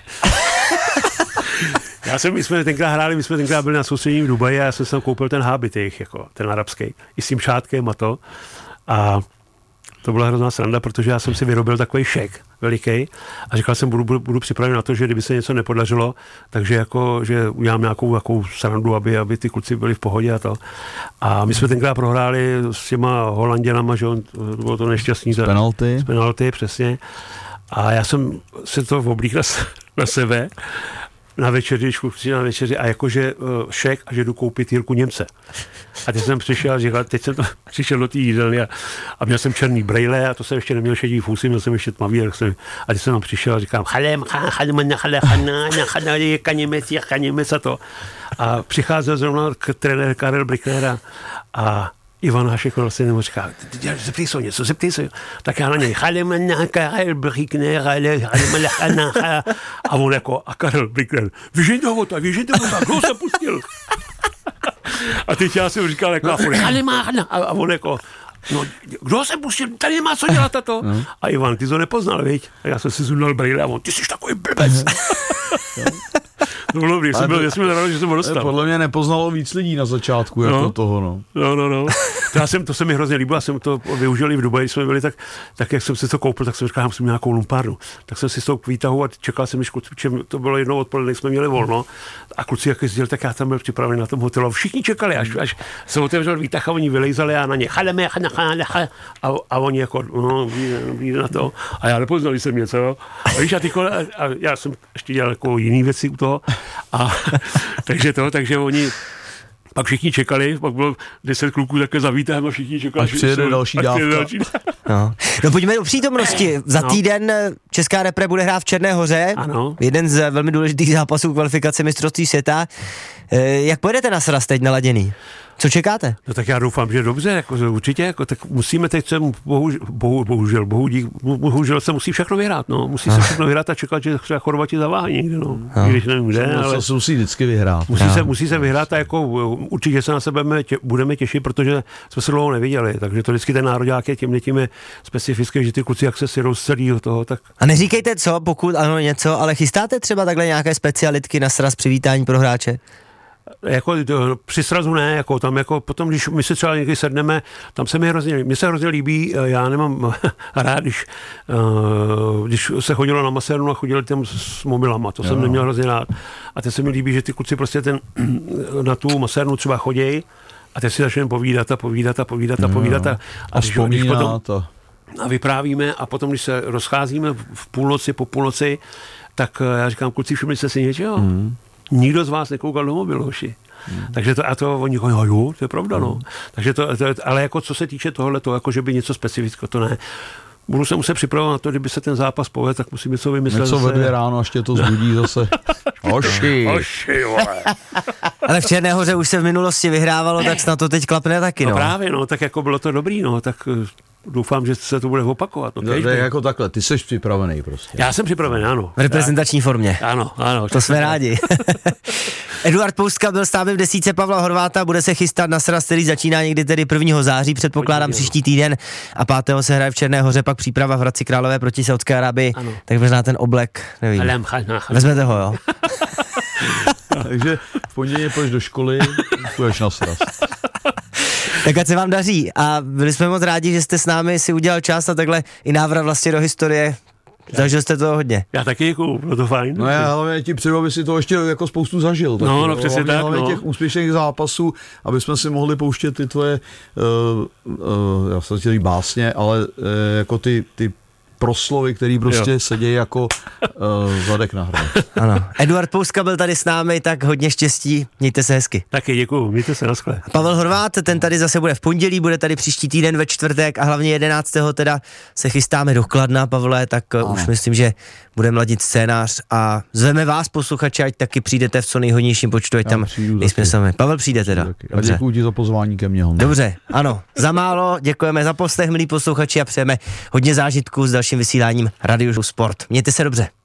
S4: My jsme tenkrát byli na soustředění v Dubaji a já jsem si tam koupil ten habit jejich, jako ten arabský, i s tím šátkem a to. A to byla hrozná sranda, protože já jsem si vyrobil takový šek veliký a říkal jsem, budu připraven na to, že kdyby se něco nepodařilo, takže jako, že udělám nějakou srandu, aby ty kluci byli v pohodě a to. A my jsme tenkrát prohráli s těma Holanděnama, že bylo to nešťastný. Z penalty, přesně. A já jsem se to oblíkl na sebe na večeři, když kluci na večeři a jakože šek a že jdu koupit Jirku Němce. A teď jsem přišel a říkal, teď jsem přišel do té jídelny a měl jsem černý brejle a to jsem ještě neměl šedý fusy, měl jsem ještě tmavý, a teď jsem tam přišel a říkám Jirka Němec a to. A přicházel zrovna trenér Karel Brickner a Ivan Hašek vlastně nebo říká, zeptej se. Tak já na něj, Karel Brickner, a on jako, a Karel Brickner, vyžeňte ho, kdo se pustil? A teď já jsem říkal, jako, a on jako, no, kdo se pustil, tady nemá co dělat tato. A Ivan, ty to nepoznal, viď? A já jsem si zundal brýle a on, ty jsi takový blbec. To bylo dobrý, já jsem byl rád, že jsem ho dostal.
S3: Podle mě nepoznalo víc lidí na začátku, jako toho, no.
S4: No. To se mi hrozně líbilo, já jsem to využil i v Dubaji, jsme byli tak jak jsem si to koupil, tak jsem říkal, musím nějakou lumpárnu. Tak jsem si s tou výtahu a čekal jsem, to bylo jednou odpoledne, jsme měli volno a kluci jak jezdili, tak já tam byl připravený na tom hotelu. Všichni čekali, až se otevřel výtah a oni vylejzali a na ně a oni jako, no, víde na to. A já nepoznali jsem něco, jo. A víš, a já jsem ještě dělal jako jiný věci u toho. Takže oni pak všichni čekali, pak bylo 10 kluků také za výtahem a všichni čekali.
S3: Až přijede další dávka.
S2: No pojďme do přítomnosti. Za týden česká repre bude hrát v Černé Hoře.
S4: Ano.
S2: Jeden z velmi důležitých zápasů kvalifikace mistrovství světa. Jak pojedete na sraz teď naladěný? Co čekáte?
S4: No tak já doufám, že dobře, jako, určitě, jako, tak musíme teď bohužel se musí všechno vyhrát, no. Musí se všechno vyhrát a čekat, že třeba Chorvati zaváhají někde, no. Když nevím kde, ale
S3: se musí vždycky vyhrát.
S4: Musí se vyhrát a jako určitě se na sebe budeme těšit, protože jsme se dlouho neviděli, takže to vždycky ten nároďák je tím je specifický, že ty kluci jak se sjedou z celého toho, tak.
S2: A neříkejte co, pokud ano něco, ale chystáte třeba takhle nějaké specialitky na sraz přivítání pro hráče?
S4: Jako při srazu ne, jako tam jako potom, když my se třeba někdy sedneme, tam se mi se hrozně líbí, já nemám rád, když se chodilo na masérnu a chodili tam s mobilama, to jsem neměl hrozně rád. A teď se mi líbí, že ty kluci prostě na tu masérnu třeba chodějí a teď si začneme povídat a když potom a vyprávíme a potom, když se rozcházíme v půlnoci, po půlnoci, tak já říkám, kluci, všimli jste si něčeho? Nikdo z vás nekoukal do mobilu, hoši. Takže to oni říkají, jo, to je pravda, no. Takže ale jako co se týče tohoto, jako že by něco specifického, to ne. Budu se muset připravovat na to, kdyby se ten zápas povedl, tak musím něco vymyslet.
S3: Něco ve 2 ráno, až tě to zbudí zase. Hoši,
S4: vole.
S2: Ale v Černé Hoře už se v minulosti vyhrávalo, tak snad to teď klapne taky, no.
S4: No právě, no, tak jako bylo to dobrý, no, tak doufám, že se to bude opakovat. No,
S3: jako takhle, ty jsi připravený prostě.
S4: Já jsem připravený, ano.
S2: V reprezentační formě.
S4: Ano.
S2: To jsme rádi. Eduard Pouska byl s námi v desítce Pavla Horváta, bude se chystat na sraz, který začíná někdy tedy 1. září, předpokládám příští týden a 5. se hraje v Černé Hoře, pak příprava v Hradci Králové proti Saudské Arábii, tak možná ten oblek, nevím. Vezmete ho, jo?
S3: Takže v pondělí půjdeš do školy, půjdeš na sraz.
S2: Tak ať se vám daří a byli jsme moc rádi, že jste s námi si udělal čas a takhle i návrat vlastně do historie. Zažil jste to hodně.
S4: Já taky děkuju, bylo to fajn.
S3: No já hlavně ti přeju, aby si to ještě jako spoustu zažil. Taky,
S4: no přesně tak.
S3: Hlavně těch úspěšných zápasů, aby jsme si mohli pouštět ty tvoje, já jsem chtěl básně, ale jako ty proslovy, který prostě sedějí jako zadek na hraně.
S2: Ano. Eduard Pouska byl tady s námi, tak hodně štěstí, mějte se hezky.
S4: Taky děkuju, mějte se, naschle.
S2: Pavel Horvát, ten tady zase bude v pondělí, bude tady příští týden ve čtvrtek a hlavně 11. teda se chystáme do Kladna, Pavle, tak už myslím, že budeme ladit scénář a zveme vás, posluchači, ať taky přijdete v co nejhodnějším počtu, ať tam nejsme sami. Pavel přijde teda.
S3: A děkuju ti za pozvání ke mně, Honza.
S2: Dobře, ano, za málo, děkujeme za poslech, milí posluchači a přejeme hodně zážitků s dalším vysíláním Radio Sport. Mějte se dobře.